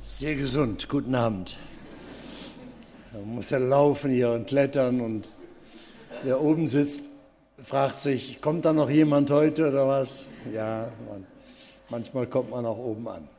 Sehr gesund, guten Abend. Man muss ja laufen hier und klettern und wer oben sitzt, fragt sich, kommt da noch jemand heute oder was? Ja, manchmal kommt man auch oben an.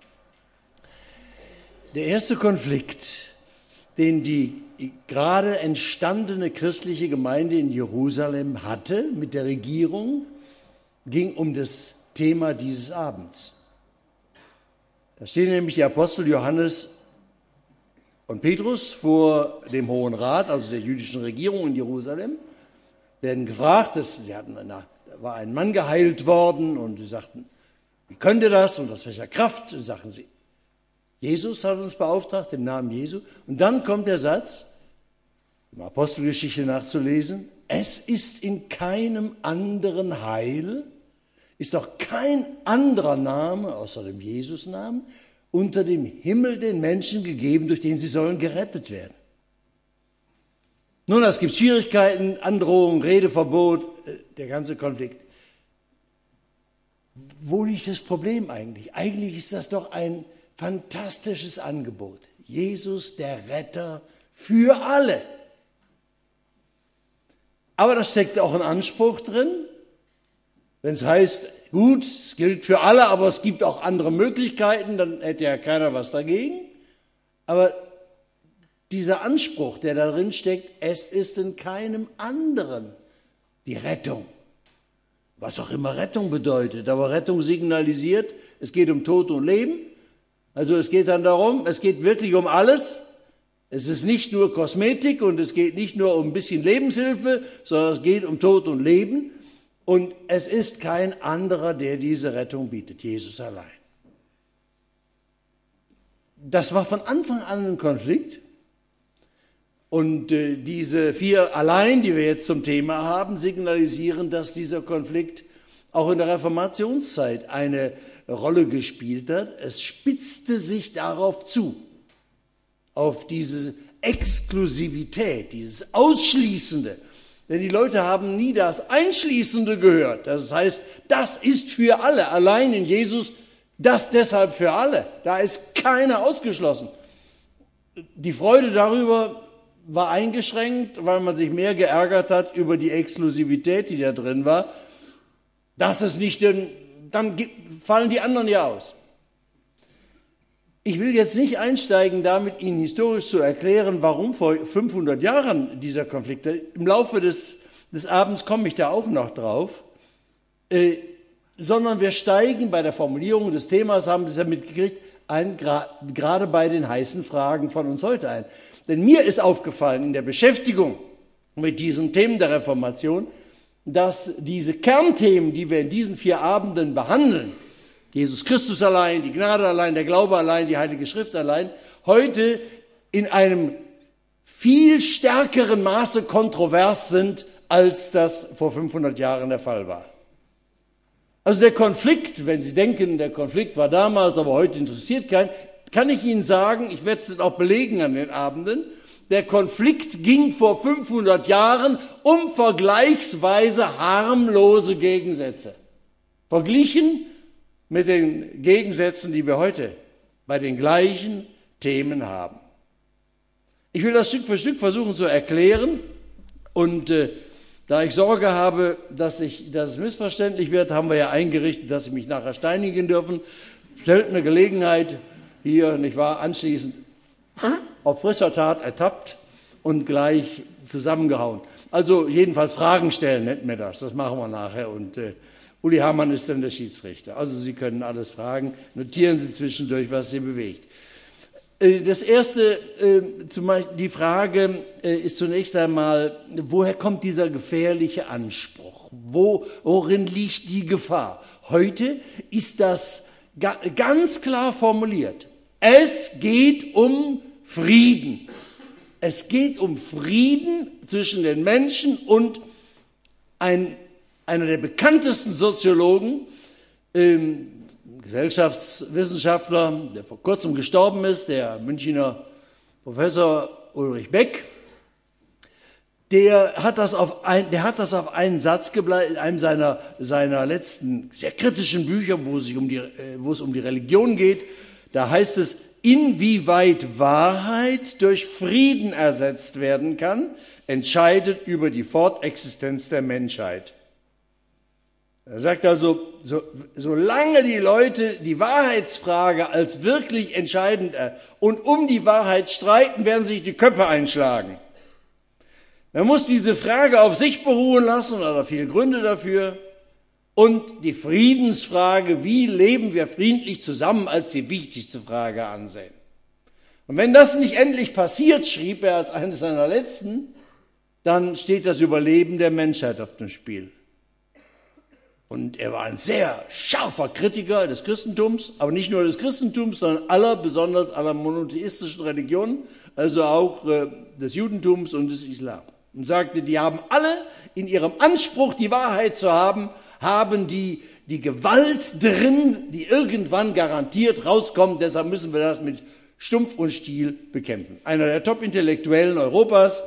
Der erste Konflikt, den die gerade entstandene christliche Gemeinde in Jerusalem hatte mit der Regierung, ging um das Thema dieses Abends. Da stehen nämlich die Apostel Johannes und Petrus vor dem Hohen Rat, also der jüdischen Regierung in Jerusalem, werden gefragt, da war ein Mann geheilt worden und sie sagten, wie könnt ihr das und aus welcher Kraft? Und sagen sie, Jesus hat uns beauftragt, im Namen Jesu. Und dann kommt der Satz, in der Apostelgeschichte nachzulesen, es ist in keinem anderen Heil, ist auch kein anderer Name außer dem Jesus-Namen unter dem Himmel den Menschen gegeben, durch den sie sollen gerettet werden. Nun, es gibt Schwierigkeiten, Androhung, Redeverbot, der ganze Konflikt. Wo liegt das Problem eigentlich? Eigentlich ist das doch ein fantastisches Angebot. Jesus, der Retter für alle. Aber da steckt auch ein Anspruch drin. Wenn es heißt, gut, es gilt für alle, aber es gibt auch andere Möglichkeiten, dann hätte ja keiner was dagegen. Aber dieser Anspruch, der da drin steckt, es ist in keinem anderen die Rettung. Was auch immer Rettung bedeutet, aber Rettung signalisiert, es geht um Tod und Leben. Also es geht dann darum, es geht wirklich um alles. Es ist nicht nur Kosmetik und es geht nicht nur um ein bisschen Lebenshilfe, sondern es geht um Tod und Leben. Und es ist kein anderer, der diese Rettung bietet, Jesus allein. Das war von Anfang an ein Konflikt. Und diese 4 allein, die wir jetzt zum Thema haben, signalisieren, dass dieser Konflikt auch in der Reformationszeit eine Rolle gespielt hat. Es spitzte sich darauf zu, auf diese Exklusivität, dieses Ausschließende. Denn die Leute haben nie das Einschließende gehört. Das heißt, das ist für alle. Allein in Jesus, das deshalb für alle. Da ist keiner ausgeschlossen. Die Freude darüber war eingeschränkt, weil man sich mehr geärgert hat über die Exklusivität, die da drin war. Das ist nicht, dann fallen die anderen ja aus. Ich will jetzt nicht einsteigen, damit Ihnen historisch zu erklären, warum vor 500 Jahren dieser Konflikt. Im Laufe des Abends komme ich da auch noch drauf. Sondern wir steigen bei der Formulierung des Themas, haben Sie es ja mitgekriegt, gerade bei den heißen Fragen von uns heute ein. Denn mir ist aufgefallen in der Beschäftigung mit diesen Themen der Reformation, dass diese Kernthemen, die wir in diesen 4 Abenden behandeln, Jesus Christus allein, die Gnade allein, der Glaube allein, die Heilige Schrift allein, heute in einem viel stärkeren Maße kontrovers sind, als das vor 500 Jahren der Fall war. Also der Konflikt, wenn Sie denken, der Konflikt war damals, aber heute interessiert keinen, kann ich Ihnen sagen, ich werde es auch belegen an den Abenden, der Konflikt ging vor 500 Jahren um vergleichsweise harmlose Gegensätze. Verglichen mit den Gegensätzen, die wir heute bei den gleichen Themen haben. Ich will das Stück für Stück versuchen zu erklären und da ich Sorge habe, dass es missverständlich wird, haben wir ja eingerichtet, dass Sie mich nachher steinigen dürfen. Seltene Gelegenheit, hier, nicht wahr, anschließend auf frischer Tat ertappt und gleich zusammengehauen. Also jedenfalls Fragen stellen, nennt mir das. Das machen wir nachher und Uli Hamann ist dann der Schiedsrichter. Also Sie können alles fragen, notieren Sie zwischendurch, was Sie bewegt. Das erste, die Frage ist zunächst einmal, woher kommt dieser gefährliche Anspruch? Worin liegt die Gefahr? Heute ist das ganz klar formuliert. Es geht um Frieden. Es geht um Frieden zwischen den Menschen und einer der bekanntesten Soziologen, Gesellschaftswissenschaftler, der vor kurzem gestorben ist, der Münchner Professor Ulrich Beck, der hat das auf einen Satz gebleibt, in einem seiner letzten sehr kritischen Bücher, wo es um die Religion geht. Da heißt es, inwieweit Wahrheit durch Frieden ersetzt werden kann, entscheidet über die Fortexistenz der Menschheit. Er sagt also, solange die Leute die Wahrheitsfrage als wirklich entscheidend und um die Wahrheit streiten, werden sich die Köpfe einschlagen. Man muss diese Frage auf sich beruhen lassen, oder viele Gründe dafür, und die Friedensfrage, wie leben wir friedlich zusammen, als die wichtigste Frage ansehen. Und wenn das nicht endlich passiert, schrieb er als eines seiner letzten, dann steht das Überleben der Menschheit auf dem Spiel. Und er war ein sehr scharfer Kritiker des Christentums, aber nicht nur des Christentums, sondern besonders aller monotheistischen Religionen, also auch des Judentums und des Islam. Und sagte, die haben alle in ihrem Anspruch, die Wahrheit zu haben, die Gewalt drin, die irgendwann garantiert rauskommt. Deshalb müssen wir das mit Stumpf und Stiel bekämpfen. Einer der Top-Intellektuellen Europas.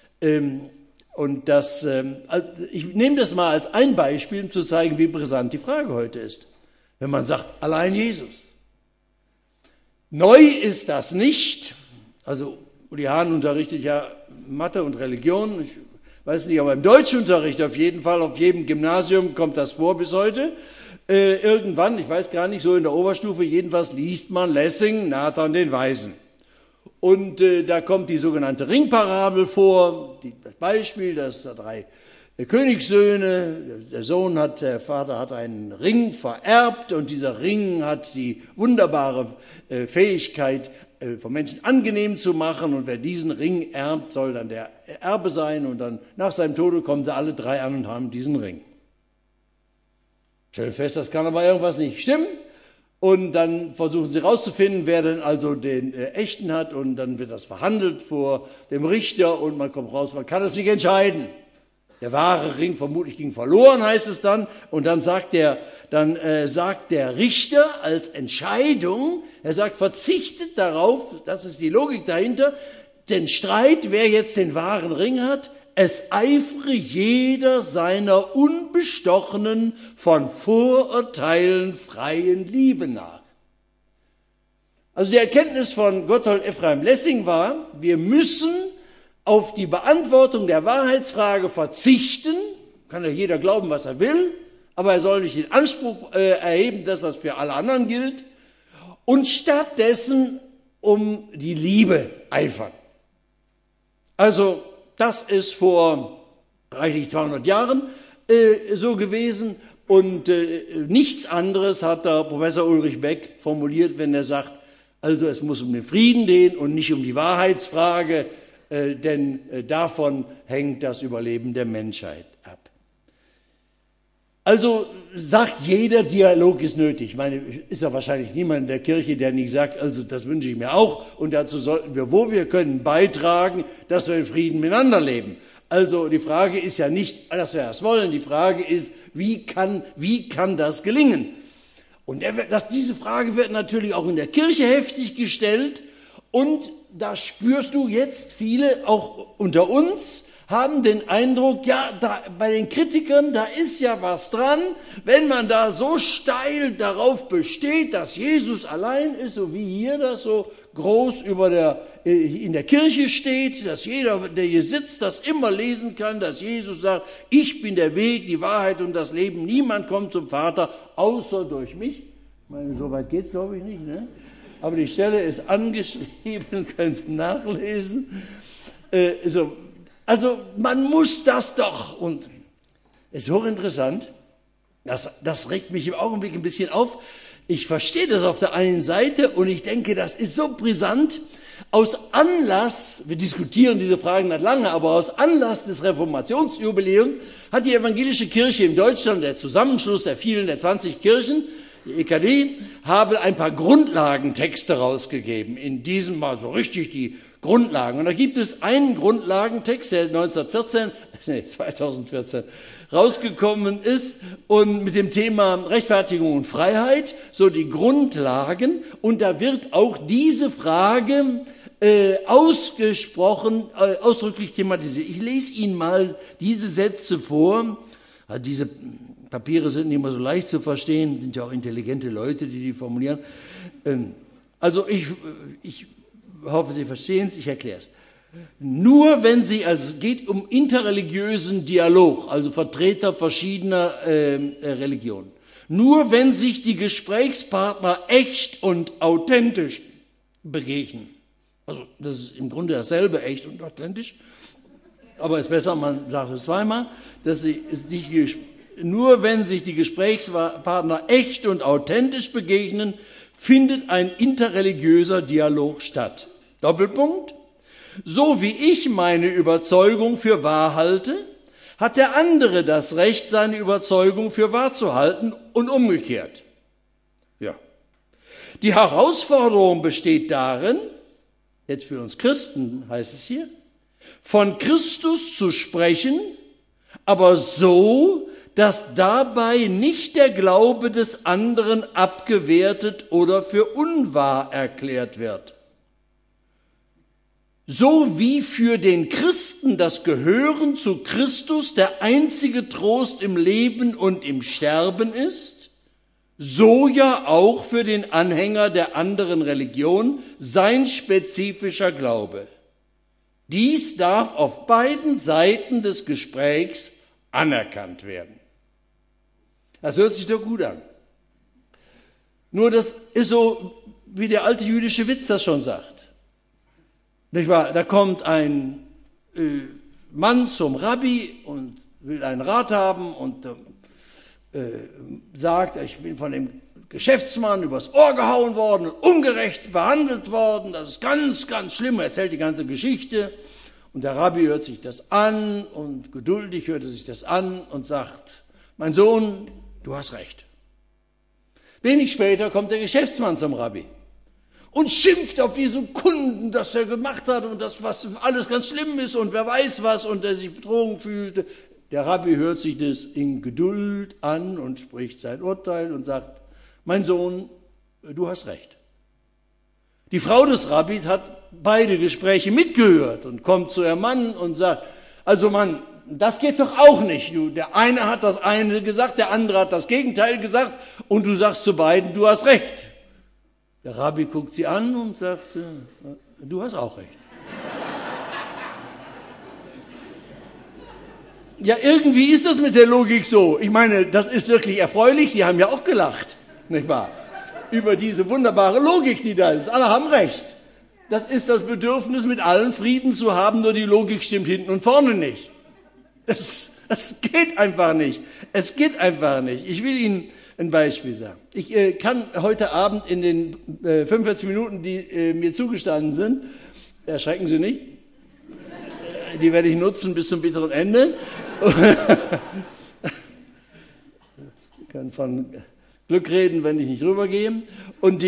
Ich nehme das mal als ein Beispiel, um zu zeigen, wie brisant die Frage heute ist. Wenn man sagt, allein Jesus. Neu ist das nicht. Also Uli Hahn unterrichtet ja Mathe und Religion. Ich weiß nicht, aber im Deutschunterricht auf jeden Fall, auf jedem Gymnasium kommt das vor bis heute. Irgendwann, ich weiß gar nicht, so in der Oberstufe, jedenfalls liest man Lessing, Nathan den Weisen. Und da kommt die sogenannte Ringparabel vor, das Beispiel, dass da 3 Königssöhne, der Vater hat einen Ring vererbt und dieser Ring hat die wunderbare Fähigkeit, von Menschen angenehm zu machen, und wer diesen Ring erbt, soll dann der Erbe sein, und dann nach seinem Tode kommen sie alle 3 an und haben diesen Ring. Stell fest, das kann aber irgendwas nicht stimmen. Und dann versuchen sie herauszufinden, wer denn also den echten hat, und dann wird das verhandelt vor dem Richter und man kommt raus, man kann das nicht entscheiden. Der wahre Ring vermutlich ging verloren, heißt es dann, und dann sagt der Richter als Entscheidung, er sagt, verzichtet darauf, das ist die Logik dahinter, den Streit, wer jetzt den wahren Ring hat, es eifere jeder seiner unbestochenen, von Vorurteilen freien Liebe nach. Also die Erkenntnis von Gotthold Ephraim Lessing war, wir müssen auf die Beantwortung der Wahrheitsfrage verzichten, kann ja jeder glauben, was er will, aber er soll nicht den Anspruch erheben, dass das für alle anderen gilt, und stattdessen um die Liebe eifern. Also das ist vor reichlich 200 Jahren so gewesen, und nichts anderes hat der Professor Ulrich Beck formuliert, wenn er sagt, also es muss um den Frieden gehen und nicht um die Wahrheitsfrage, denn davon hängt das Überleben der Menschheit ab. Also sagt jeder, Dialog ist nötig. Ich meine, ist ja wahrscheinlich niemand in der Kirche, der nicht sagt, also das wünsche ich mir auch, und dazu sollten wir, wo wir können, beitragen, dass wir in Frieden miteinander leben. Also die Frage ist ja nicht, dass wir das wollen, die Frage ist, wie kann das gelingen? Und diese Frage wird natürlich auch in der Kirche heftig gestellt, und da spürst du jetzt, viele auch unter uns haben den Eindruck, ja, bei den Kritikern, da ist ja was dran, wenn man da so steil darauf besteht, dass Jesus allein ist, so wie hier das so groß in der Kirche steht, dass jeder, der hier sitzt, das immer lesen kann, dass Jesus sagt, ich bin der Weg, die Wahrheit und das Leben, niemand kommt zum Vater, außer durch mich. Ich meine, so weit geht's, glaube ich, nicht, ne? Aber die Stelle ist angeschrieben, können Sie nachlesen. Also man muss das doch, und es ist hochinteressant, das regt mich im Augenblick ein bisschen auf. Ich verstehe das auf der einen Seite, und ich denke, das ist so brisant. Aus Anlass, wir diskutieren diese Fragen nicht lange, aber aus Anlass des Reformationsjubiläums hat die evangelische Kirche in Deutschland, der Zusammenschluss der 20 Kirchen, die EKD, haben ein paar Grundlagentexte rausgegeben. In diesem Mal so richtig die Grundlagen. Und da gibt es einen Grundlagentext, der 2014 rausgekommen ist, und mit dem Thema Rechtfertigung und Freiheit, so die Grundlagen. Und da wird auch diese Frage ausdrücklich thematisiert. Ich lese Ihnen mal diese Sätze vor. Also diese Papiere sind nicht immer so leicht zu verstehen, sind ja auch intelligente Leute, die formulieren. Also ich hoffe, Sie verstehen es, ich erkläre es. Nur wenn Sie, also es geht um interreligiösen Dialog, also Vertreter verschiedener Religionen. Nur wenn sich die Gesprächspartner echt und authentisch begegnen, also das ist im Grunde dasselbe, echt und authentisch, aber es ist besser, man sagt es zweimal, nur wenn sich die Gesprächspartner echt und authentisch begegnen, findet ein interreligiöser Dialog statt. Doppelpunkt. So wie ich meine Überzeugung für wahr halte, hat der andere das Recht, seine Überzeugung für wahr zu halten und umgekehrt. Ja. Die Herausforderung besteht darin, jetzt für uns Christen heißt es hier, von Christus zu sprechen, aber so, dass dabei nicht der Glaube des anderen abgewertet oder für unwahr erklärt wird. So wie für den Christen das Gehören zu Christus der einzige Trost im Leben und im Sterben ist, so ja auch für den Anhänger der anderen Religion sein spezifischer Glaube. Dies darf auf beiden Seiten des Gesprächs anerkannt werden. Das hört sich doch gut an. Nur das ist so, wie der alte jüdische Witz das schon sagt. Nicht wahr? Da kommt ein Mann zum Rabbi und will einen Rat haben und sagt, ich bin von dem Geschäftsmann übers Ohr gehauen worden und ungerecht behandelt worden, das ist ganz, ganz schlimm, er erzählt die ganze Geschichte und der Rabbi hört sich das an und geduldig hört er sich das an und sagt, mein Sohn, du hast recht. Wenig später kommt der Geschäftsmann zum Rabbi und schimpft auf diesen Kunden, dass er gemacht hat und das, was alles ganz schlimm ist und wer weiß was und der sich betrogen fühlte. Der Rabbi hört sich das in Geduld an und spricht sein Urteil und sagt, mein Sohn, du hast recht. Die Frau des Rabbis hat beide Gespräche mitgehört und kommt zu ihrem Mann und sagt, also Mann, das geht doch auch nicht. Der eine hat das eine gesagt, der andere hat das Gegenteil gesagt und du sagst zu beiden, du hast recht. Der Rabbi guckt sie an und sagt, du hast auch recht. Ja, irgendwie ist das mit der Logik so. Ich meine, das ist wirklich erfreulich. Sie haben ja auch gelacht, nicht wahr? Über diese wunderbare Logik, die da ist. Alle haben recht. Das ist das Bedürfnis, mit allen Frieden zu haben, nur die Logik stimmt hinten und vorne nicht. Das geht einfach nicht. Es geht einfach nicht. Ich will Ihnen ein Beispiel sagen. Ich kann heute Abend in den 45 Minuten, die mir zugestanden sind, erschrecken Sie nicht, die werde ich nutzen bis zum bitteren Ende. Ich kann von Glück reden, wenn ich nicht rübergehe. Und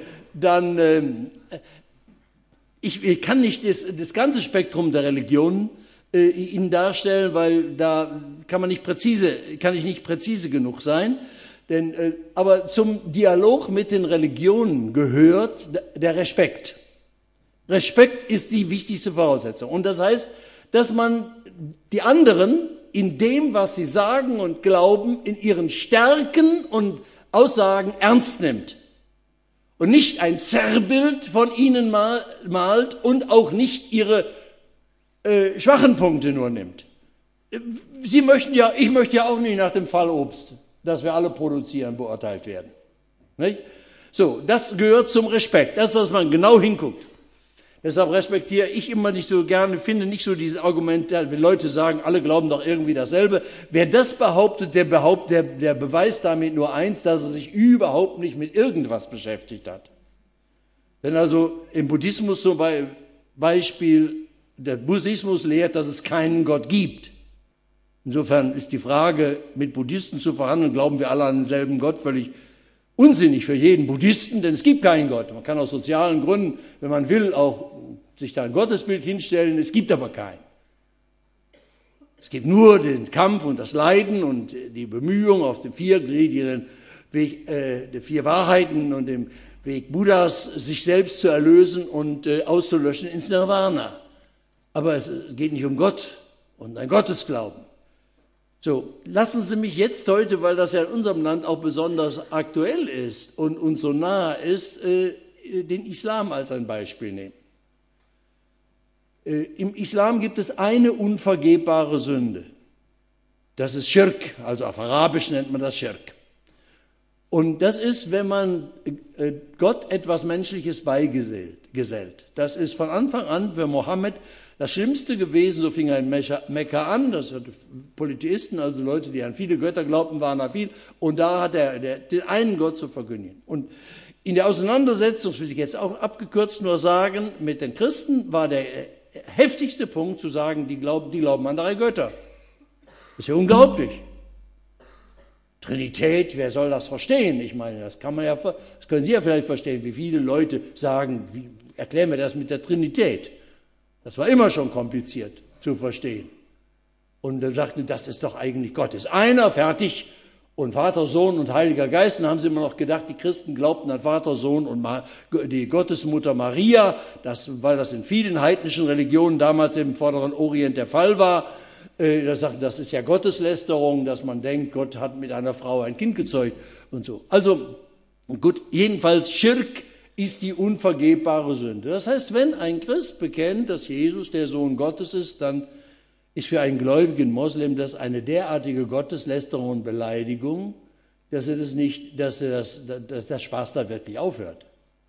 ich kann nicht das ganze Spektrum der Religionen Ihnen darstellen, weil da kann ich nicht präzise genug sein. Aber zum Dialog mit den Religionen gehört der Respekt. Respekt ist die wichtigste Voraussetzung. Und das heißt, dass man die anderen in dem, was sie sagen und glauben, in ihren Stärken und Aussagen ernst nimmt. Und nicht ein Zerrbild von ihnen malt und auch nicht ihre schwachen Punkte nur nimmt. Ich möchte ja auch nicht nach dem Fall Obst, das wir alle produzieren, beurteilt werden. Nicht? So, das gehört zum Respekt. Das ist, dass man genau hinguckt. Deshalb respektiere ich immer nicht so gerne, finde nicht so dieses Argument, wenn Leute sagen, alle glauben doch irgendwie dasselbe. Wer das behauptet, der beweist damit nur eins, dass er sich überhaupt nicht mit irgendwas beschäftigt hat. Wenn also im Buddhismus zum Beispiel, der Buddhismus lehrt, dass es keinen Gott gibt. Insofern ist die Frage, mit Buddhisten zu verhandeln, glauben wir alle an denselben Gott, völlig unsinnig für jeden Buddhisten, denn es gibt keinen Gott. Man kann aus sozialen Gründen, wenn man will, auch sich da ein Gottesbild hinstellen, es gibt aber keinen. Es gibt nur den Kampf und das Leiden und die Bemühung auf dem viergliedrigen Weg der vier Wahrheiten und dem Weg Buddhas, sich selbst zu erlösen und auszulöschen ins Nirvana. Aber es geht nicht um Gott und ein Gottesglauben. So, lassen Sie mich jetzt heute, weil das ja in unserem Land auch besonders aktuell ist und uns so nahe ist, den Islam als ein Beispiel nehmen. Im Islam gibt es eine unvergebbare Sünde. Das ist Schirk, also auf Arabisch nennt man das Schirk. Und das ist, wenn man Gott etwas Menschliches beigesellt. Das ist von Anfang an für Mohammed das Schlimmste gewesen. So fing er in Mekka an. Das hat Polytheisten, also Leute, die an viele Götter glaubten, waren da viel. Und da hat er den einen Gott zu verkündigen. Und in der Auseinandersetzung, das will ich jetzt auch abgekürzt nur sagen, mit den Christen war der heftigste Punkt zu sagen, die glauben an 3 Götter. Das ist ja unglaublich. Trinität, wer soll das verstehen? Ich meine, das können Sie ja vielleicht verstehen, wie viele Leute sagen, erklär mir das mit der Trinität. Das war immer schon kompliziert zu verstehen. Und dann sagten, das ist doch eigentlich Gott. Ist einer, fertig. Und Vater, Sohn und Heiliger Geist. Dann haben sie immer noch gedacht, die Christen glaubten an Vater, Sohn und die Gottesmutter Maria, weil das in vielen heidnischen Religionen damals im Vorderen Orient der Fall war. Da sagten, das ist ja Gotteslästerung, dass man denkt, Gott hat mit einer Frau ein Kind gezeugt und so. Also gut, jedenfalls Schirk ist die unvergebbare Sünde. Das heißt, wenn ein Christ bekennt, dass Jesus der Sohn Gottes ist, dann ist für einen gläubigen Moslem das eine derartige Gotteslästerung und Beleidigung, dass der Spaß da wirklich aufhört.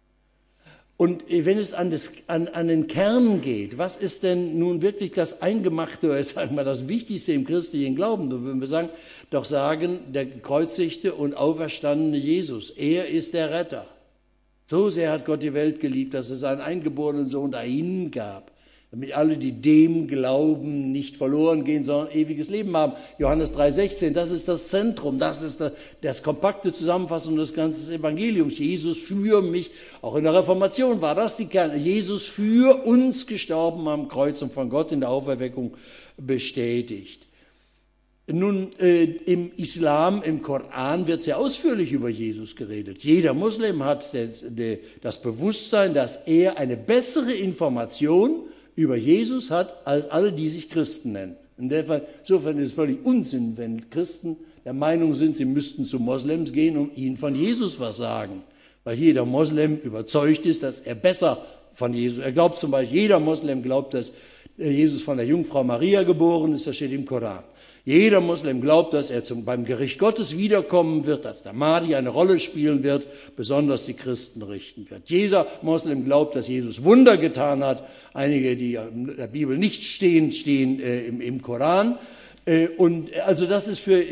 Und wenn es an den Kern geht, was ist denn nun wirklich das Eingemachte, oder sagen wir das Wichtigste im christlichen Glauben? Da würden wir sagen, der gekreuzigte und auferstandene Jesus, er ist der Retter. So sehr hat Gott die Welt geliebt, dass es seinen eingeborenen Sohn dahin gab, damit alle, die dem glauben, nicht verloren gehen, sondern ewiges Leben haben. Johannes 3,16, das ist das Zentrum, das ist das kompakte Zusammenfassung des ganzen Evangeliums. Jesus für mich, auch in der Reformation war das die Kerne, Jesus für uns gestorben am Kreuz und von Gott in der Auferweckung bestätigt. Nun, im Islam, im Koran wird sehr ausführlich über Jesus geredet. Jeder Muslim hat das Bewusstsein, dass er eine bessere Information über Jesus hat, als alle, die sich Christen nennen. Insofern ist es völlig Unsinn, wenn Christen der Meinung sind, sie müssten zu Moslems gehen und ihnen von Jesus was sagen. Weil jeder Moslem überzeugt ist, dass er besser von Jesus, er glaubt zum Beispiel, jeder Moslem glaubt, dass Jesus von der Jungfrau Maria geboren ist, das steht im Koran. Jeder Muslim glaubt, dass er beim Gericht Gottes wiederkommen wird, dass der Mahdi eine Rolle spielen wird, besonders die Christen richten wird. Jeder Muslim glaubt, dass Jesus Wunder getan hat. Einige, die in der Bibel nicht stehen im Koran. Und also das ist für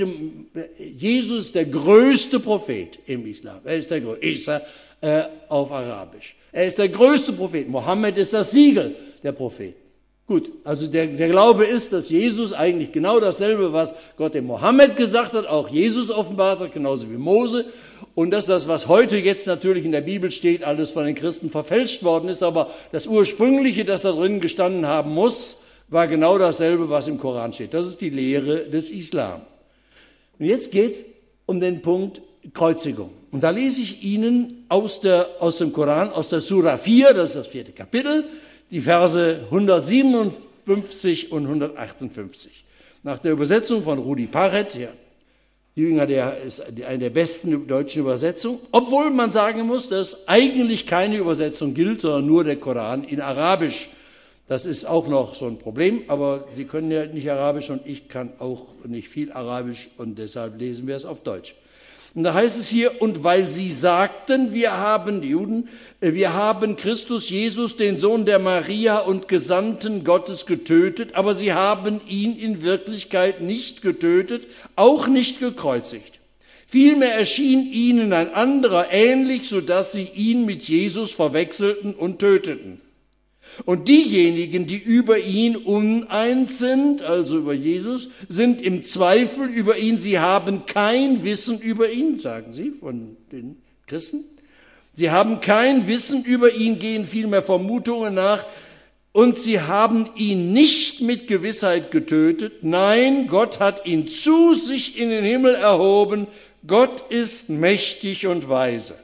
Jesus der größte Prophet im Islam. Er ist der größte, auf Arabisch. Er ist der größte Prophet. Mohammed ist das Siegel der Propheten. Gut, also der Glaube ist, dass Jesus eigentlich genau dasselbe, was Gott dem Mohammed gesagt hat, auch Jesus offenbart hat, genauso wie Mose. Und dass das, was heute jetzt natürlich in der Bibel steht, alles von den Christen verfälscht worden ist. Aber das Ursprüngliche, das da drin gestanden haben muss, war genau dasselbe, was im Koran steht. Das ist die Lehre des Islam. Und jetzt geht's um den Punkt Kreuzigung. Und da lese ich Ihnen aus dem Koran, aus der Sura 4, das ist das 4. Kapitel, die Verse 157 und 158. Nach der Übersetzung von Rudi Parret, Jünger, der ist eine der besten deutschen Übersetzungen, obwohl man sagen muss, dass eigentlich keine Übersetzung gilt, sondern nur der Koran in Arabisch. Das ist auch noch so ein Problem, aber Sie können ja nicht Arabisch und ich kann auch nicht viel Arabisch und deshalb lesen wir es auf Deutsch. Und da heißt es hier, und weil sie sagten, die Juden, wir haben Christus Jesus, den Sohn der Maria und Gesandten Gottes getötet, aber sie haben ihn in Wirklichkeit nicht getötet, auch nicht gekreuzigt. Vielmehr erschien ihnen ein anderer ähnlich, sodass sie ihn mit Jesus verwechselten und töteten. Und diejenigen, die über ihn uneins sind, also über Jesus, sind im Zweifel über ihn. Sie haben kein Wissen über ihn, sagen sie von den Christen. Sie haben kein Wissen über ihn, gehen vielmehr Vermutungen nach. Und sie haben ihn nicht mit Gewissheit getötet. Nein, Gott hat ihn zu sich in den Himmel erhoben. Gott ist mächtig und weise.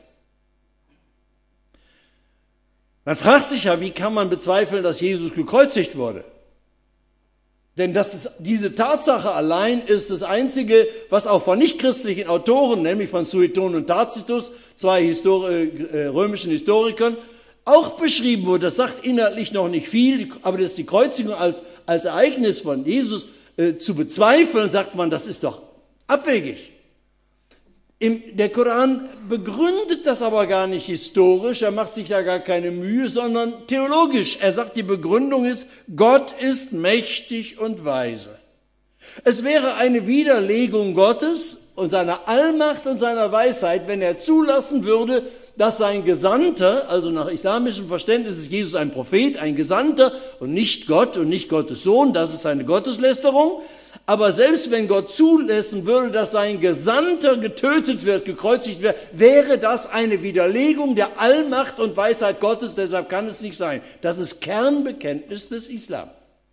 Man fragt sich ja, wie kann man bezweifeln, dass Jesus gekreuzigt wurde? Denn diese Tatsache allein ist das Einzige, was auch von nichtchristlichen Autoren, nämlich von Sueton und Tacitus, zwei römischen Historikern, auch beschrieben wurde. Das sagt inhaltlich noch nicht viel, aber das ist die Kreuzigung als Ereignis von Jesus zu bezweifeln, sagt man, das ist doch abwegig. Der Koran begründet das aber gar nicht historisch, er macht sich da gar keine Mühe, sondern theologisch. Er sagt, die Begründung ist, Gott ist mächtig und weise. Es wäre eine Widerlegung Gottes und seiner Allmacht und seiner Weisheit, wenn er zulassen würde, dass sein Gesandter, also nach islamischem Verständnis ist Jesus ein Prophet, ein Gesandter und nicht Gott und nicht Gottes Sohn, das ist eine Gotteslästerung. Aber selbst wenn Gott zulassen würde, dass sein Gesandter getötet wird, gekreuzigt wird, wäre das eine Widerlegung der Allmacht und Weisheit Gottes, deshalb kann es nicht sein. Das ist Kernbekenntnis des Islam.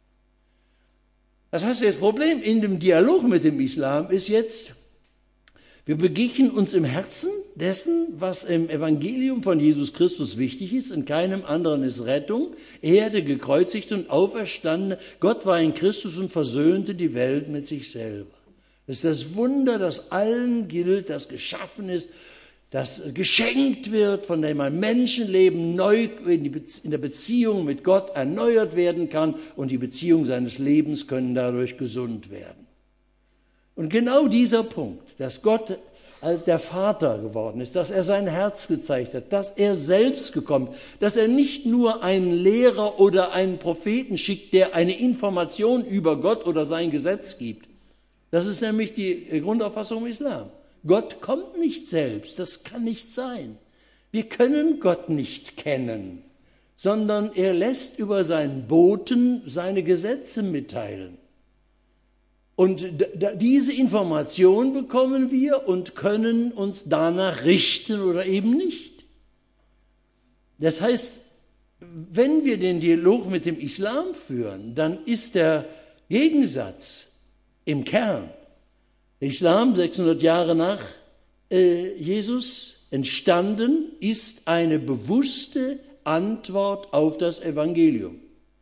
Das heißt, das Problem in dem Dialog mit dem Islam ist jetzt, wir begegnen uns im Herzen dessen, was im Evangelium von Jesus Christus wichtig ist. In keinem anderen ist Rettung. Erde gekreuzigt und auferstanden. Gott war in Christus und versöhnte die Welt mit sich selber. Das ist das Wunder, das allen gilt, das geschaffen ist, das geschenkt wird, von dem ein Menschenleben neu in der Beziehung mit Gott erneuert werden kann und die Beziehung seines Lebens können dadurch gesund werden. Und genau dieser Punkt, dass Gott der Vater geworden ist, dass er sein Herz gezeigt hat, dass er selbst gekommen ist, dass er nicht nur einen Lehrer oder einen Propheten schickt, der eine Information über Gott oder sein Gesetz gibt. Das ist nämlich die Grundauffassung im Islam. Gott kommt nicht selbst, das kann nicht sein. Wir können Gott nicht kennen, sondern er lässt über seinen Boten seine Gesetze mitteilen. Und diese Information bekommen wir und können uns danach richten oder eben nicht. Das heißt, wenn wir den Dialog mit dem Islam führen, dann ist der Gegensatz im Kern. Der Islam, 600 Jahre nach Jesus entstanden, ist eine bewusste Antwort auf das Evangelium.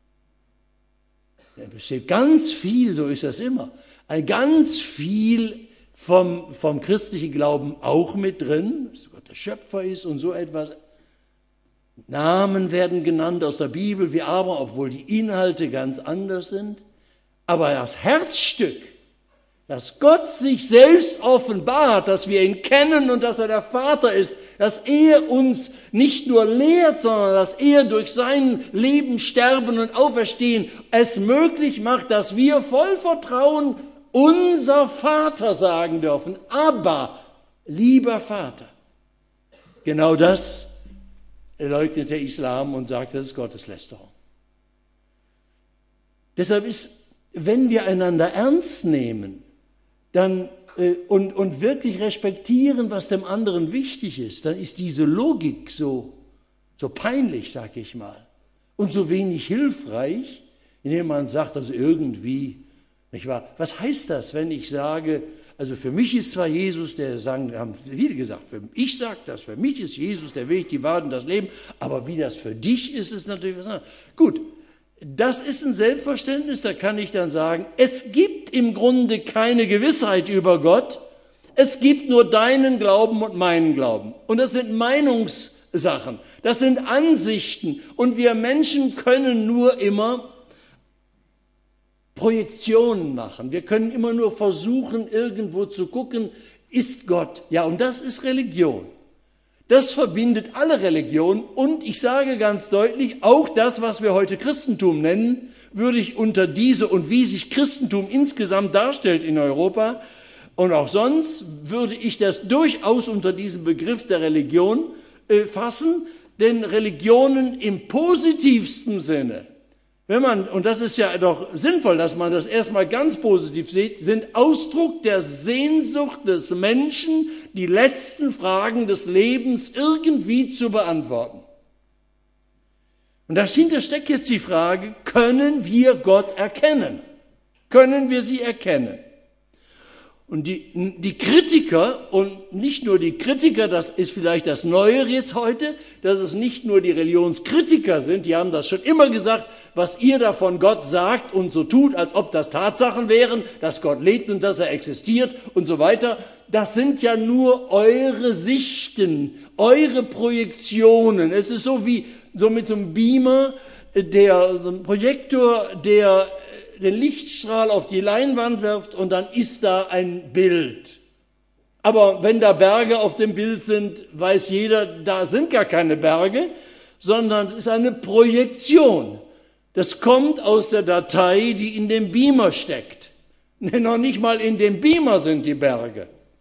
Da besteht ganz viel, so ist das immer, ganz viel vom christlichen Glauben auch mit drin, dass Gott der Schöpfer ist und so etwas. Namen werden genannt aus der Bibel wie Abraham, obwohl die Inhalte ganz anders sind. Aber das Herzstück, dass Gott sich selbst offenbart, dass wir ihn kennen und dass er der Vater ist, dass er uns nicht nur lehrt, sondern dass er durch sein Leben, Sterben und Auferstehen es möglich macht, dass wir voll Vertrauen unser Vater sagen dürfen. Aber, lieber Vater, genau das leugnet der Islam und sagt, das ist Gotteslästerung. Deshalb ist, wenn wir einander ernst nehmen, dann und wirklich respektieren, was dem anderen wichtig ist, dann ist diese Logik so peinlich, sag ich mal, und so wenig hilfreich, indem man sagt, also irgendwie, nicht wahr? Was heißt das, wenn ich sage, also für mich ist zwar Jesus, haben viele gesagt, ich sage das, für mich ist Jesus der Weg, die Wahrheit und das Leben, aber wie das für dich ist, ist natürlich was anderes. Gut. Das ist ein Selbstverständnis, da kann ich dann sagen, es gibt im Grunde keine Gewissheit über Gott, es gibt nur deinen Glauben und meinen Glauben. Und das sind Meinungssachen, das sind Ansichten und wir Menschen können nur immer Projektionen machen. Wir können immer nur versuchen, irgendwo zu gucken, ist Gott? Ja, und das ist Religion. Das verbindet alle Religionen und ich sage ganz deutlich, auch das, was wir heute Christentum nennen, würde ich unter diese und wie sich Christentum insgesamt darstellt in Europa und auch sonst, würde ich das durchaus unter diesen Begriff der Religion fassen, denn Religionen im positivsten Sinne, und das ist ja doch sinnvoll, dass man das erstmal ganz positiv sieht, sind Ausdruck der Sehnsucht des Menschen, die letzten Fragen des Lebens irgendwie zu beantworten. Und dahinter steckt jetzt die Frage, können wir Gott erkennen? Können wir sie erkennen? Und die Kritiker, und nicht nur die Kritiker, das ist vielleicht das Neue jetzt heute, dass es nicht nur die Religionskritiker sind, die haben das schon immer gesagt, was ihr da von Gott sagt und so tut, als ob das Tatsachen wären, dass Gott lebt und dass er existiert und so weiter. Das sind ja nur eure Sichten, eure Projektionen. Es ist so wie so mit so einem Beamer, so einem Projektor, der den Lichtstrahl auf die Leinwand wirft und dann ist da ein Bild. Aber wenn da Berge auf dem Bild sind, weiß jeder, da sind gar keine Berge, sondern es ist eine Projektion. Das kommt aus der Datei, die in dem Beamer steckt. Noch nicht mal in dem Beamer sind die Berge.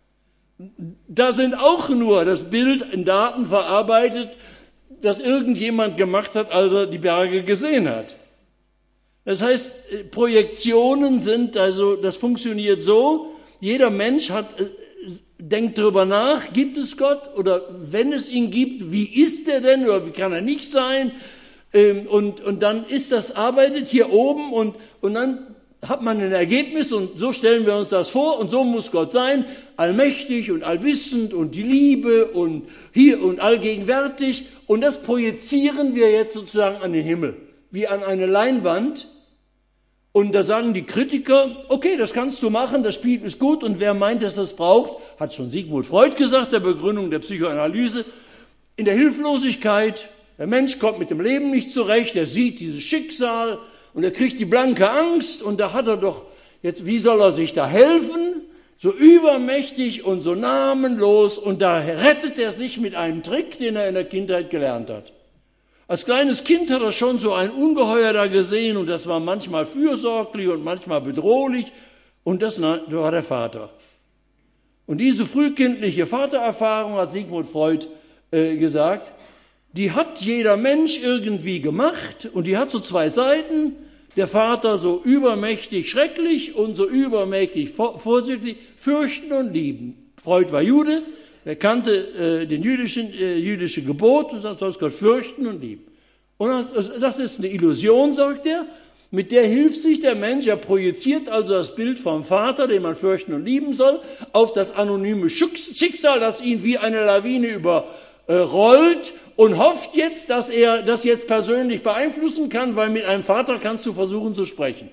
Da sind auch nur das Bild in Daten verarbeitet, das irgendjemand gemacht hat, als er die Berge gesehen hat. Das heißt, Projektionen sind, also das funktioniert so, jeder Mensch denkt darüber nach, gibt es Gott oder wenn es ihn gibt, wie ist er denn oder wie kann er nicht sein? Und dann ist das arbeitet hier oben und dann hat man ein Ergebnis und so stellen wir uns das vor und so muss Gott sein, allmächtig und allwissend und die Liebe und hier und allgegenwärtig und das projizieren wir jetzt sozusagen an den Himmel, wie an eine Leinwand. Und da sagen die Kritiker, okay, das kannst du machen, das Spiel ist gut und wer meint, dass das braucht, hat schon Sigmund Freud gesagt, der Begründung der Psychoanalyse, in der Hilflosigkeit, der Mensch kommt mit dem Leben nicht zurecht, er sieht dieses Schicksal und er kriegt die blanke Angst und da hat er doch, jetzt wie soll er sich da helfen? So übermächtig und so namenlos und da rettet er sich mit einem Trick, den er in der Kindheit gelernt hat. Als kleines Kind hat er schon so ein Ungeheuer da gesehen und das war manchmal fürsorglich und manchmal bedrohlich und das war der Vater. Und diese frühkindliche Vatererfahrung, hat Sigmund Freud gesagt, die hat jeder Mensch irgendwie gemacht und die hat so zwei Seiten. Der Vater so übermächtig schrecklich und so übermächtig vorsichtig, fürchten und lieben. Freud war Jude. Er kannte den jüdische Gebot und sagt, sollst Gott fürchten und lieben. Und das ist eine Illusion, sagt er, mit der hilft sich der Mensch. Er projiziert also das Bild vom Vater, den man fürchten und lieben soll, auf das anonyme Schicksal, das ihn wie eine Lawine überrollt und hofft jetzt, dass er das jetzt persönlich beeinflussen kann, weil mit einem Vater kannst du versuchen zu sprechen.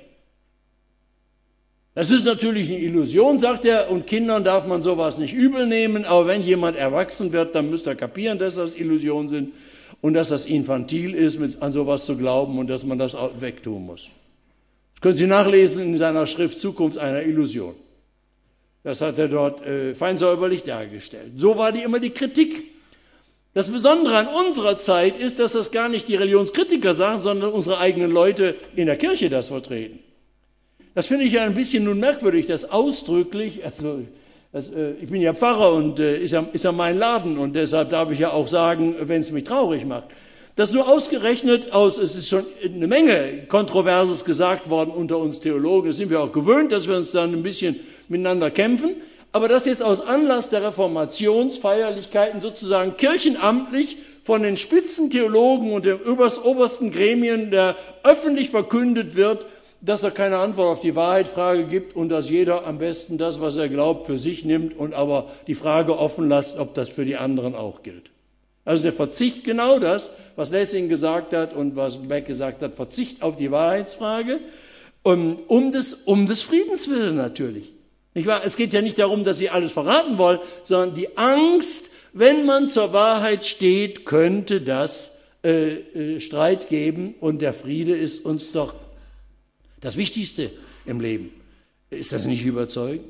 Das ist natürlich eine Illusion, sagt er, und Kindern darf man sowas nicht übel nehmen, aber wenn jemand erwachsen wird, dann müsst ihr kapieren, dass das Illusionen sind und dass das infantil ist, an sowas zu glauben und dass man das auch wegtun muss. Das können Sie nachlesen in seiner Schrift Zukunft einer Illusion. Das hat er dort fein säuberlich dargestellt. So war immer die Kritik. Das Besondere an unserer Zeit ist, dass das gar nicht die Religionskritiker sagen, sondern unsere eigenen Leute in der Kirche das vertreten. Das finde ich ja ein bisschen nun merkwürdig, dass ausdrücklich, ich bin ja Pfarrer und ist ja mein Laden und deshalb darf ich ja auch sagen, wenn es mich traurig macht, dass nur ausgerechnet es ist schon eine Menge Kontroverses gesagt worden unter uns Theologen, das sind wir auch gewöhnt, dass wir uns dann ein bisschen miteinander kämpfen, aber dass jetzt aus Anlass der Reformationsfeierlichkeiten sozusagen kirchenamtlich von den Spitzentheologen und den obersten Gremien der öffentlich verkündet wird, dass er keine Antwort auf die Wahrheitsfrage gibt und dass jeder am besten das, was er glaubt, für sich nimmt und aber die Frage offen lässt, ob das für die anderen auch gilt. Also der Verzicht, genau das, was Lessing gesagt hat und was Beck gesagt hat, Verzicht auf die Wahrheitsfrage, um des Friedens willen natürlich. Nicht wahr? Es geht ja nicht darum, dass sie alles verraten wollen, sondern die Angst, wenn man zur Wahrheit steht, könnte das Streit geben und der Friede ist uns doch das Wichtigste im Leben. Ist das nicht überzeugend?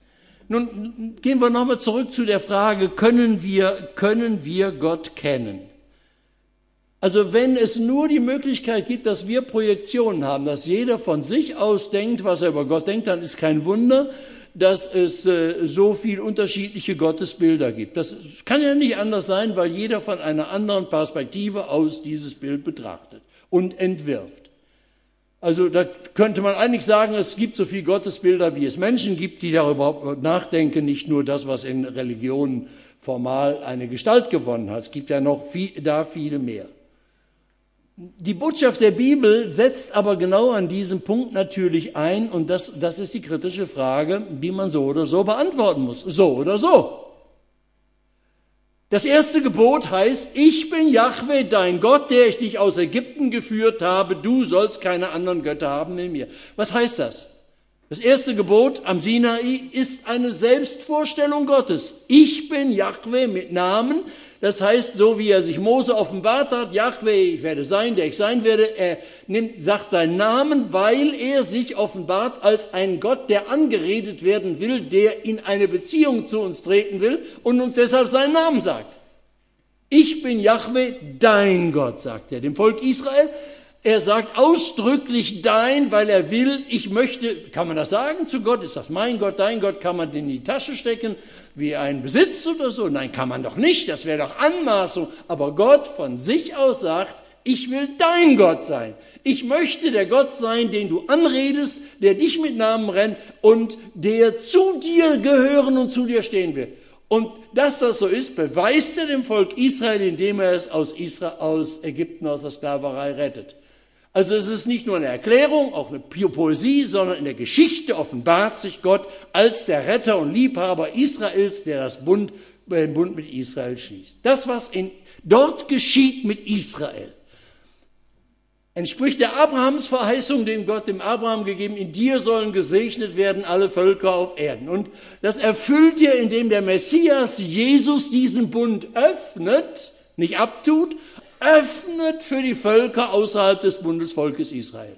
Nun gehen wir nochmal zurück zu der Frage, können wir Gott kennen? Also wenn es nur die Möglichkeit gibt, dass wir Projektionen haben, dass jeder von sich aus denkt, was er über Gott denkt, dann ist kein Wunder, dass es so viel unterschiedliche Gottesbilder gibt. Das kann ja nicht anders sein, weil jeder von einer anderen Perspektive aus dieses Bild betrachtet und entwirft. Also da könnte man eigentlich sagen, es gibt so viele Gottesbilder, wie es Menschen gibt, die darüber nachdenken, nicht nur das, was in Religionen formal eine Gestalt gewonnen hat. Es gibt ja noch viel mehr. Die Botschaft der Bibel setzt aber genau an diesem Punkt natürlich ein, und das ist die kritische Frage, die man so oder so beantworten muss. So oder so. Das erste Gebot heißt, ich bin Jahwe, dein Gott, der ich dich aus Ägypten geführt habe, du sollst keine anderen Götter haben in mir. Was heißt das? Das erste Gebot am Sinai ist eine Selbstvorstellung Gottes. Ich bin Jahwe mit Namen. Das heißt, so wie er sich Mose offenbart hat, Jahwe, ich werde sein, der ich sein werde, er sagt seinen Namen, weil er sich offenbart als ein Gott, der angeredet werden will, der in eine Beziehung zu uns treten will und uns deshalb seinen Namen sagt. Ich bin Jahwe, dein Gott, sagt er dem Volk Israel. Er sagt ausdrücklich dein, weil er will, ich möchte, kann man das sagen zu Gott? Ist das mein Gott, dein Gott? Kann man den in die Tasche stecken wie ein Besitz oder so? Nein, kann man doch nicht, das wäre doch Anmaßung. Aber Gott von sich aus sagt, ich will dein Gott sein. Ich möchte der Gott sein, den du anredest, der dich mit Namen rennt und der zu dir gehören und zu dir stehen will. Und dass das so ist, beweist er dem Volk Israel, indem er es aus Ägypten, aus der Sklaverei rettet. Also es ist nicht nur eine Erklärung, auch eine Poesie, sondern in der Geschichte offenbart sich Gott als der Retter und Liebhaber Israels, der den Bund mit Israel schließt. Das, was dort geschieht mit Israel, entspricht der Abrahams-Verheißung, den Gott dem Abraham gegeben, in dir sollen gesegnet werden alle Völker auf Erden. Und das erfüllt er, indem der Messias Jesus diesen Bund öffnet, nicht abtut, öffnet für die Völker außerhalb des Bundesvolkes Israel.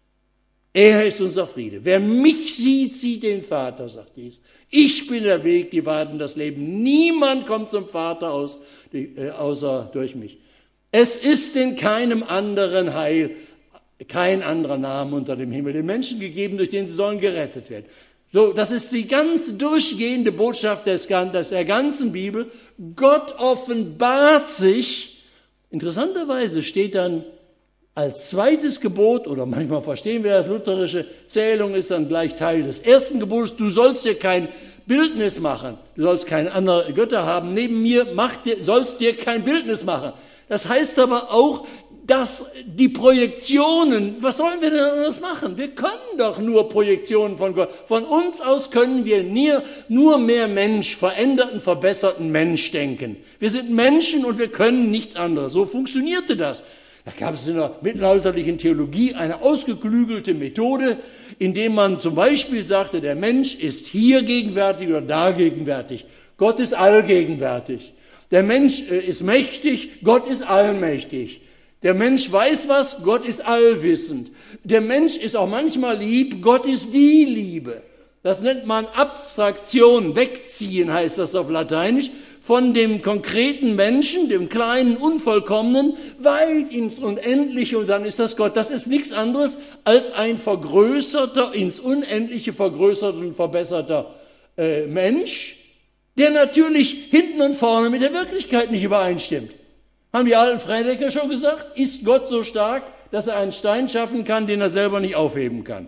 Er ist unser Friede. Wer mich sieht, sieht den Vater, sagt Jesus. Ich bin der Weg, die Wahrheit und das Leben. Niemand kommt zum Vater außer durch mich. Es ist in keinem anderen Heil, kein anderer Name unter dem Himmel den Menschen gegeben, durch den sie sollen gerettet werden. So, das ist die ganz durchgehende Botschaft der ganzen Bibel. Gott offenbart sich. Interessanterweise steht dann als zweites Gebot, oder manchmal verstehen wir das, lutherische Zählung ist dann gleich Teil des ersten Gebotes, du sollst dir kein Bildnis machen, du sollst keine anderen Götter haben, neben mir sollst dir kein Bildnis machen. Das heißt aber auch, dass die Projektionen, was sollen wir denn anders machen? Wir können doch nur Projektionen von Gott. Von uns aus können wir nur mehr Mensch, veränderten, verbesserten Mensch denken. Wir sind Menschen und wir können nichts anderes. So funktionierte das. Da gab es in der mittelalterlichen Theologie eine ausgeklügelte Methode, indem man zum Beispiel sagte, der Mensch ist hier gegenwärtig oder da gegenwärtig. Gott ist allgegenwärtig. Der Mensch ist mächtig, Gott ist allmächtig. Der Mensch weiß was, Gott ist allwissend. Der Mensch ist auch manchmal lieb, Gott ist die Liebe. Das nennt man Abstraktion, wegziehen heißt das auf Lateinisch, von dem konkreten Menschen, dem kleinen, unvollkommenen, weit ins Unendliche und dann ist das Gott. Das ist nichts anderes als ein vergrößerter, ins Unendliche vergrößerter und verbesserter Mensch, der natürlich hinten und vorne mit der Wirklichkeit nicht übereinstimmt. Haben die alten Frändecker schon gesagt? Ist Gott so stark, dass er einen Stein schaffen kann, den er selber nicht aufheben kann?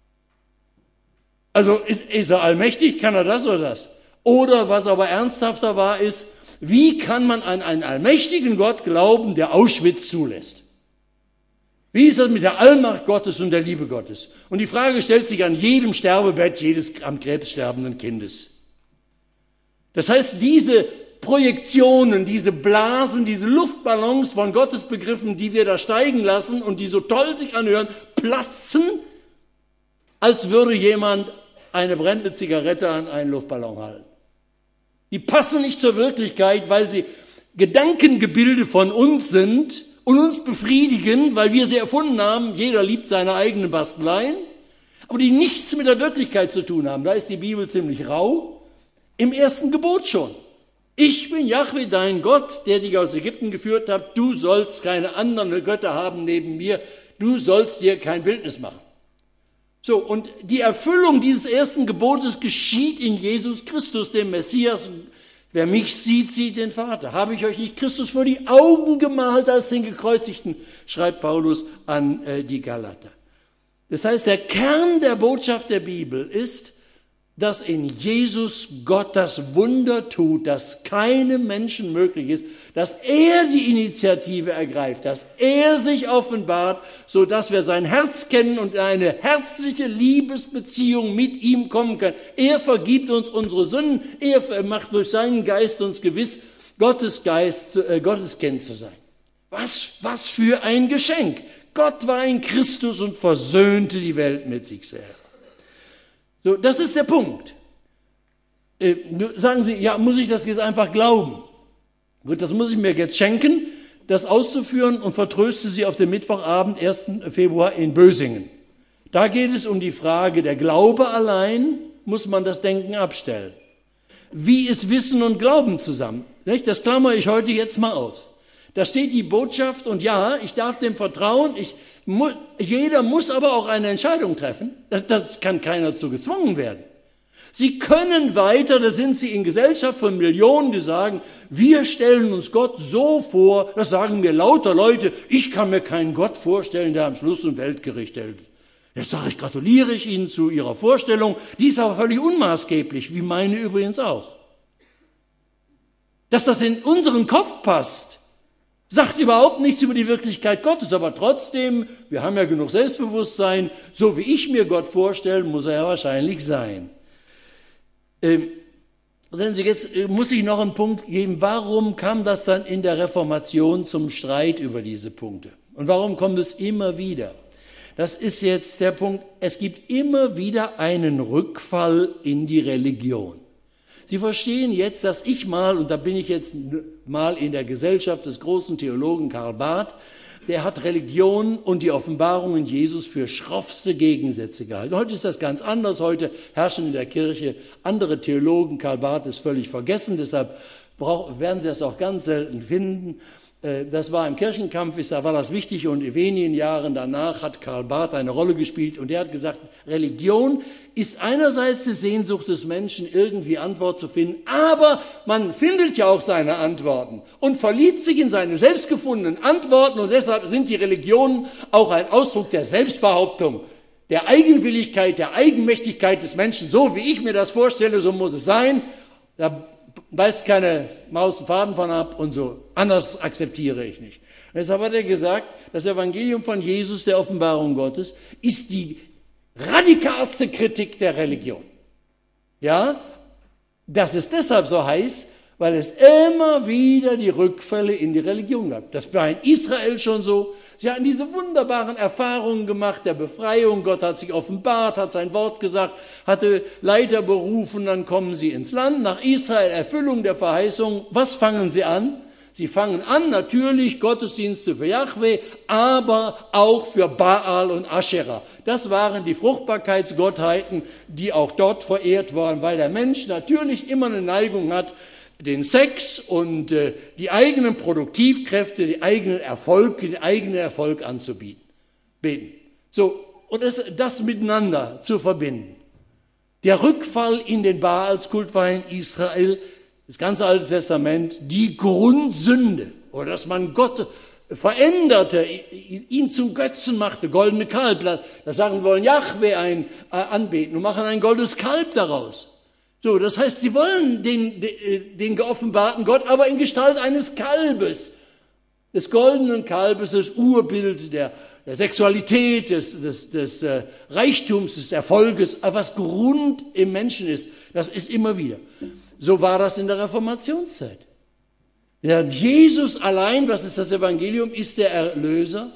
Also ist er allmächtig? Kann er das oder das? Oder was aber ernsthafter war, ist, wie kann man an einen allmächtigen Gott glauben, der Auschwitz zulässt? Wie ist das mit der Allmacht Gottes und der Liebe Gottes? Und die Frage stellt sich an jedem Sterbebett jedes am Krebs sterbenden Kindes. Das heißt, diese Projektionen, diese Blasen, diese Luftballons von Gottesbegriffen, die wir da steigen lassen und die so toll sich anhören, platzen, als würde jemand eine brennende Zigarette an einen Luftballon halten. Die passen nicht zur Wirklichkeit, weil sie Gedankengebilde von uns sind und uns befriedigen, weil wir sie erfunden haben. Jeder liebt seine eigenen Basteleien, aber die nichts mit der Wirklichkeit zu tun haben. Da ist die Bibel ziemlich rau. Im ersten Gebot schon. Ich bin Jahwe, dein Gott, der dich aus Ägypten geführt hat. Du sollst keine anderen Götter haben neben mir. Du sollst dir kein Bildnis machen. So, und die Erfüllung dieses ersten Gebotes geschieht in Jesus Christus, dem Messias. Wer mich sieht, sieht den Vater. Habe ich euch nicht Christus vor die Augen gemalt als den Gekreuzigten, schreibt Paulus an die Galater. Das heißt, der Kern der Botschaft der Bibel ist, dass in Jesus Gott das Wunder tut, das keinem Menschen möglich ist, dass er die Initiative ergreift, dass er sich offenbart, so dass wir sein Herz kennen und in eine herzliche Liebesbeziehung mit ihm kommen können. Er vergibt uns unsere Sünden, er macht durch seinen Geist uns gewiss, Gottes Kind zu sein. Was für ein Geschenk! Gott war in Christus und versöhnte die Welt mit sich selber. So, das ist der Punkt. Sagen Sie, ja, muss ich das jetzt einfach glauben? Gut, das muss ich mir jetzt schenken, das auszuführen und vertröste Sie auf den Mittwochabend, 1. Februar in Bösingen. Da geht es um die Frage, der Glaube allein, muss man das Denken abstellen. Wie ist Wissen und Glauben zusammen? Das klammere ich heute jetzt mal aus. Da steht die Botschaft und ja, ich darf dem vertrauen, jeder muss aber auch eine Entscheidung treffen. Das kann keiner zu gezwungen werden. Sie können weiter, da sind Sie in Gesellschaft von Millionen, die sagen, wir stellen uns Gott so vor, das sagen mir lauter Leute, ich kann mir keinen Gott vorstellen, der am Schluss ein Weltgericht hält. Jetzt sage ich, gratuliere ich Ihnen zu Ihrer Vorstellung, die ist aber völlig unmaßgeblich, wie meine übrigens auch. Dass das in unseren Kopf passt, sagt überhaupt nichts über die Wirklichkeit Gottes, aber trotzdem, wir haben ja genug Selbstbewusstsein, so wie ich mir Gott vorstelle, muss er ja wahrscheinlich sein. Sehen Sie, jetzt muss ich noch einen Punkt geben, warum kam das dann in der Reformation zum Streit über diese Punkte? Und warum kommt es immer wieder? Das ist jetzt der Punkt, es gibt immer wieder einen Rückfall in die Religion. Sie verstehen jetzt, dass ich mal, und da bin ich jetzt mal in der Gesellschaft des großen Theologen Karl Barth, der hat Religion und die Offenbarungen Jesus für schroffste Gegensätze gehalten. Heute ist das ganz anders, heute herrschen in der Kirche andere Theologen, Karl Barth ist völlig vergessen, deshalb werden Sie das auch ganz selten finden. Das war im Kirchenkampf, da war das wichtig und in wenigen Jahren danach hat Karl Barth eine Rolle gespielt und er hat gesagt, Religion ist einerseits die Sehnsucht des Menschen, irgendwie Antwort zu finden, aber man findet ja auch seine Antworten und verliebt sich in seine selbstgefundenen Antworten und deshalb sind die Religionen auch ein Ausdruck der Selbstbehauptung, der Eigenwilligkeit, der Eigenmächtigkeit des Menschen, so wie ich mir das vorstelle, so muss es sein. Da beißt keine Maus einen Faden von ab und so. Anders akzeptiere ich nicht. Und deshalb hat er gesagt, das Evangelium von Jesus, der Offenbarung Gottes, ist die radikalste Kritik der Religion. Ja, das ist deshalb so heiß, weil es immer wieder die Rückfälle in die Religion gab. Das war in Israel schon so. Sie hatten diese wunderbaren Erfahrungen gemacht der Befreiung. Gott hat sich offenbart, hat sein Wort gesagt, hatte Leiter berufen, dann kommen sie ins Land, nach Israel, Erfüllung der Verheißung. Was fangen sie an? Sie fangen an, natürlich Gottesdienste für Jahwe, aber auch für Baal und Aschera. Das waren die Fruchtbarkeitsgottheiten, die auch dort verehrt waren, weil der Mensch natürlich immer eine Neigung hat, den Sex und die eigenen Produktivkräfte, den eigenen Erfolg anzubieten. Beten. So, und das miteinander zu verbinden. Der Rückfall in den Baalskult war in Israel, das ganze Alte Testament, die Grundsünde. Oder dass man Gott veränderte, ihn zum Götzen machte, goldene Kalb. Das sagen, wir wollen Jahwe anbeten und machen ein goldenes Kalb daraus. So, das heißt, sie wollen den geoffenbarten Gott, aber in Gestalt eines Kalbes, des goldenen Kalbes, das Urbild der Sexualität, des Reichtums, des Erfolges, was Grund im Menschen ist. Das ist immer wieder. So war das in der Reformationszeit. Ja, Jesus allein, was ist das Evangelium, ist der Erlöser.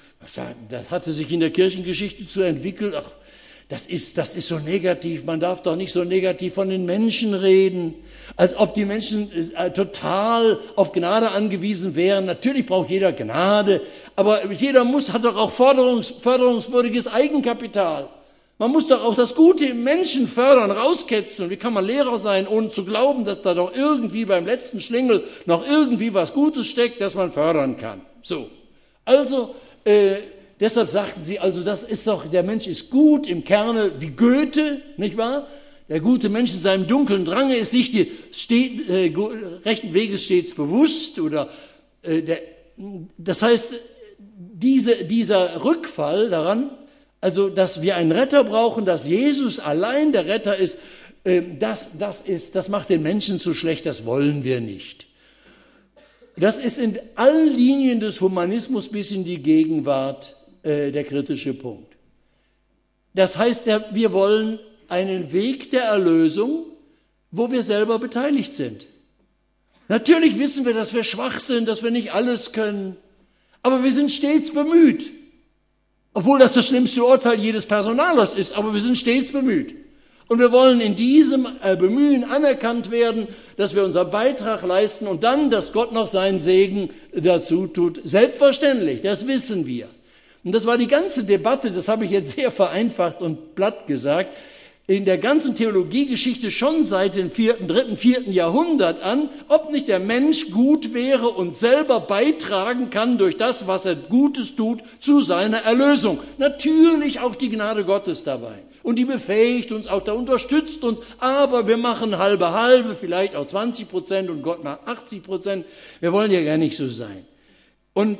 Das hatte sich in der Kirchengeschichte so entwickelt. Ach, das ist so negativ, man darf doch nicht so negativ von den Menschen reden, als ob die Menschen total auf Gnade angewiesen wären. Natürlich braucht jeder Gnade, aber jeder hat doch auch förderungswürdiges Eigenkapital. Man muss doch auch das Gute im Menschen fördern, rauskitzeln. Wie kann man Lehrer sein, ohne zu glauben, dass da doch irgendwie beim letzten Schlingel noch irgendwie was Gutes steckt, das man fördern kann? So, also deshalb sagten sie, also das ist doch, der Mensch ist gut im Kerne wie Goethe, nicht wahr? Der gute Mensch in seinem dunklen Drange ist sich rechten Weges stets bewusst. Das heißt, dieser Rückfall daran, also dass wir einen Retter brauchen, dass Jesus allein der Retter ist, Das macht den Menschen zu schlecht, das wollen wir nicht. Das ist in allen Linien des Humanismus bis in die Gegenwart der kritische Punkt. Das heißt, wir wollen einen Weg der Erlösung, wo wir selber beteiligt sind. Natürlich wissen wir, dass wir schwach sind, dass wir nicht alles können, aber wir sind stets bemüht. Obwohl das schlimmste Urteil jedes Personalers ist, aber wir sind stets bemüht. Und wir wollen in diesem Bemühen anerkannt werden, dass wir unseren Beitrag leisten und dann, dass Gott noch seinen Segen dazu tut. Selbstverständlich, das wissen wir. Und das war die ganze Debatte, das habe ich jetzt sehr vereinfacht und platt gesagt, in der ganzen Theologiegeschichte schon seit dem 3., 4. Jahrhundert an, ob nicht der Mensch gut wäre und selber beitragen kann durch das, was er Gutes tut, zu seiner Erlösung. Natürlich auch die Gnade Gottes dabei. Und die befähigt uns auch, da unterstützt uns, aber wir machen halbe, vielleicht auch 20% und Gott macht 80%. Wir wollen ja gar nicht so sein. Und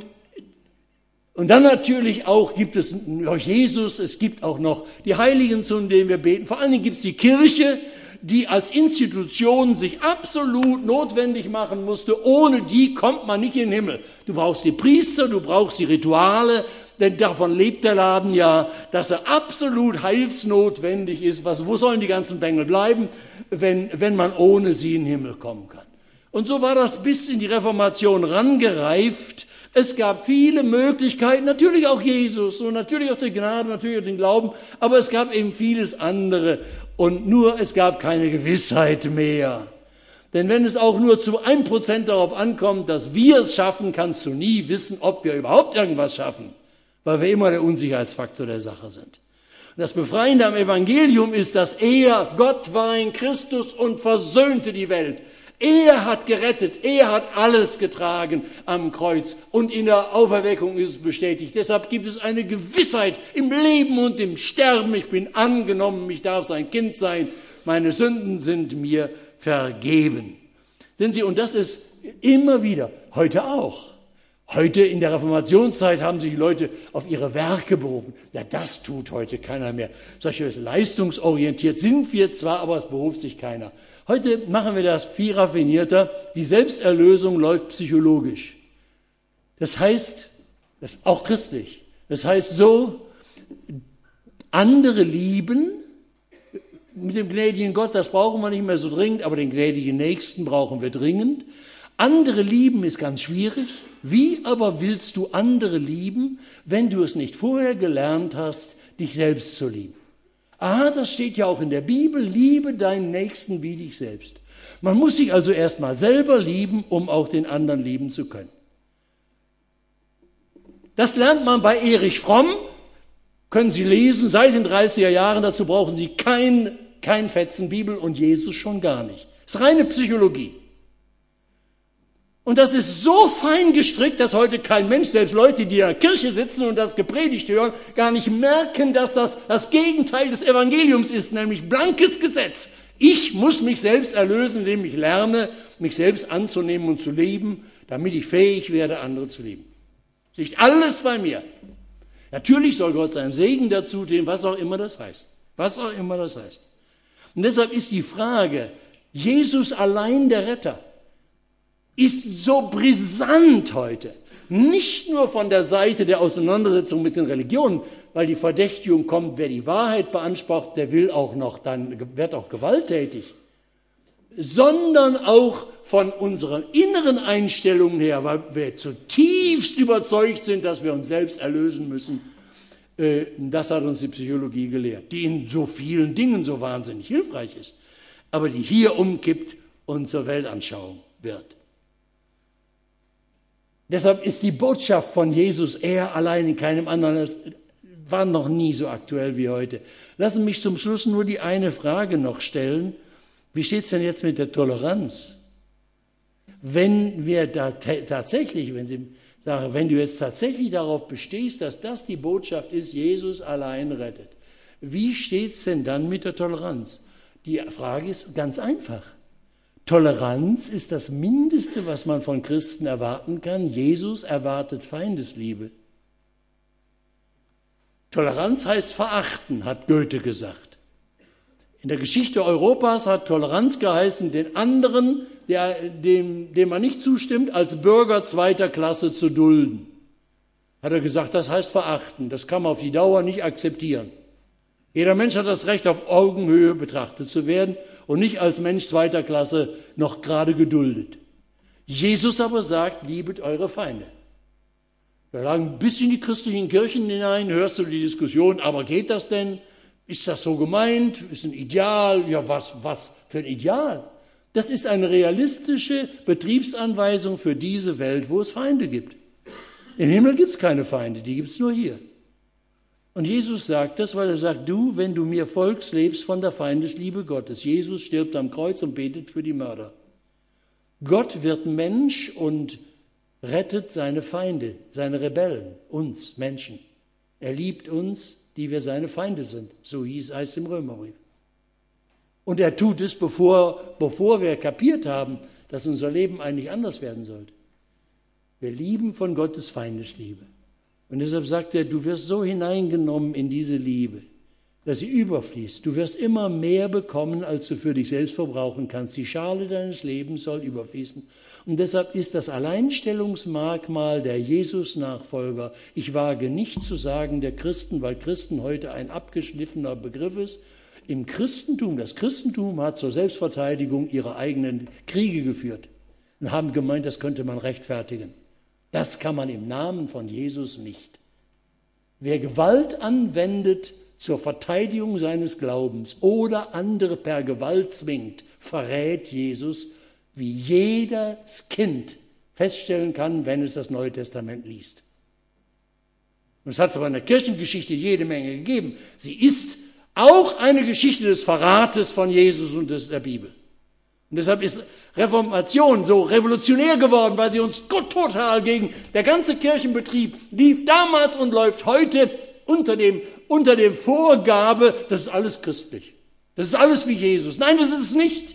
dann natürlich auch gibt es noch Jesus, es gibt auch noch die Heiligen, zu denen wir beten. Vor allen Dingen gibt es die Kirche, die als Institution sich absolut notwendig machen musste. Ohne die kommt man nicht in den Himmel. Du brauchst die Priester, du brauchst die Rituale, denn davon lebt der Laden ja, dass er absolut heilsnotwendig ist. Wo sollen die ganzen Bengel bleiben, wenn man ohne sie in den Himmel kommen kann? Und so war das bis in die Reformation rangereift. Es gab viele Möglichkeiten, natürlich auch Jesus und natürlich auch die Gnade, natürlich auch den Glauben, aber es gab eben vieles andere und nur es gab keine Gewissheit mehr. Denn wenn es auch nur zu 1% darauf ankommt, dass wir es schaffen, kannst du nie wissen, ob wir überhaupt irgendwas schaffen, weil wir immer der Unsicherheitsfaktor der Sache sind. Und das Befreiende am Evangelium ist, dass Gott war in Christus und versöhnte die Welt. Er hat gerettet, er hat alles getragen am Kreuz und in der Auferweckung ist es bestätigt. Deshalb gibt es eine Gewissheit im Leben und im Sterben. Ich bin angenommen, ich darf sein Kind sein, meine Sünden sind mir vergeben. Sehen Sie, und das ist immer wieder, heute auch. Heute in der Reformationszeit haben sich die Leute auf ihre Werke berufen. Ja, das tut heute keiner mehr. Solche leistungsorientiert sind wir zwar, aber es beruft sich keiner. Heute machen wir das viel raffinierter. Die Selbsterlösung läuft psychologisch. Das heißt, auch christlich, das heißt so, andere lieben mit dem gnädigen Gott, das brauchen wir nicht mehr so dringend, aber den gnädigen Nächsten brauchen wir dringend. Andere lieben ist ganz schwierig. Wie aber willst du andere lieben, wenn du es nicht vorher gelernt hast, dich selbst zu lieben? Das steht ja auch in der Bibel, liebe deinen Nächsten wie dich selbst. Man muss sich also erstmal selber lieben, um auch den anderen lieben zu können. Das lernt man bei Erich Fromm, können Sie lesen, seit den 30er Jahren, dazu brauchen Sie kein Fetzen Bibel und Jesus schon gar nicht. Das ist reine Psychologie. Und das ist so fein gestrickt, dass heute kein Mensch, selbst Leute, die in der Kirche sitzen und das gepredigt hören, gar nicht merken, dass das das Gegenteil des Evangeliums ist, nämlich blankes Gesetz. Ich muss mich selbst erlösen, indem ich lerne, mich selbst anzunehmen und zu lieben, damit ich fähig werde, andere zu lieben. Das liegt alles bei mir. Natürlich soll Gott seinen Segen dazu tun, was auch immer das heißt. Was auch immer das heißt. Und deshalb ist die Frage, Jesus allein der Retter, ist so brisant heute. Nicht nur von der Seite der Auseinandersetzung mit den Religionen, weil die Verdächtigung kommt, wer die Wahrheit beansprucht, der wird auch gewalttätig, sondern auch von unseren inneren Einstellungen her, weil wir zutiefst überzeugt sind, dass wir uns selbst erlösen müssen. Das hat uns die Psychologie gelehrt, die in so vielen Dingen so wahnsinnig hilfreich ist, aber die hier umkippt und zur Weltanschauung wird. Deshalb ist die Botschaft von Jesus er allein in keinem anderen, das war noch nie so aktuell wie heute. Lassen Sie mich zum Schluss nur die eine Frage noch stellen. Wie steht es denn jetzt mit der Toleranz? Wenn wir da tatsächlich, wenn du jetzt tatsächlich darauf bestehst, dass das die Botschaft ist, Jesus allein rettet, wie steht es denn dann mit der Toleranz? Die Frage ist ganz einfach. Toleranz ist das Mindeste, was man von Christen erwarten kann. Jesus erwartet Feindesliebe. Toleranz heißt verachten, hat Goethe gesagt. In der Geschichte Europas hat Toleranz geheißen, den anderen, dem man nicht zustimmt, als Bürger zweiter Klasse zu dulden. Hat er gesagt, das heißt verachten, das kann man auf die Dauer nicht akzeptieren. Jeder Mensch hat das Recht, auf Augenhöhe betrachtet zu werden und nicht als Mensch zweiter Klasse noch gerade geduldet. Jesus aber sagt, liebet eure Feinde. Wir sagen, bis in die christlichen Kirchen hinein hörst du die Diskussion, aber geht das denn? Ist das so gemeint? Ist ein Ideal? Ja, was für ein Ideal? Das ist eine realistische Betriebsanweisung für diese Welt, wo es Feinde gibt. Im Himmel gibt es keine Feinde, die gibt es nur hier. Und Jesus sagt das, weil er sagt, du, wenn du mir folgst, lebst von der Feindesliebe Gottes. Jesus stirbt am Kreuz und betet für die Mörder. Gott wird Mensch und rettet seine Feinde, seine Rebellen, uns Menschen. Er liebt uns, die wir seine Feinde sind. So heißt es im Römerbrief. Und er tut es, bevor wir kapiert haben, dass unser Leben eigentlich anders werden sollte. Wir lieben von Gottes Feindesliebe. Und deshalb sagt er, du wirst so hineingenommen in diese Liebe, dass sie überfließt. Du wirst immer mehr bekommen, als du für dich selbst verbrauchen kannst. Die Schale deines Lebens soll überfließen. Und deshalb ist das Alleinstellungsmerkmal der Jesus-Nachfolger, ich wage nicht zu sagen der Christen, weil Christen heute ein abgeschliffener Begriff ist, im Christentum, das Christentum hat zur Selbstverteidigung ihre eigenen Kriege geführt und haben gemeint, das könnte man rechtfertigen. Das kann man im Namen von Jesus nicht. Wer Gewalt anwendet zur Verteidigung seines Glaubens oder andere per Gewalt zwingt, verrät Jesus, wie jedes Kind feststellen kann, wenn es das Neue Testament liest. Und es hat aber in der Kirchengeschichte jede Menge gegeben. Sie ist auch eine Geschichte des Verrates von Jesus und der Bibel. Und deshalb ist Reformation so revolutionär geworden, weil sie uns total gegen der ganze Kirchenbetrieb lief damals und läuft heute unter dem Vorgabe, das ist alles christlich. Das ist alles wie Jesus. Nein, das ist es nicht.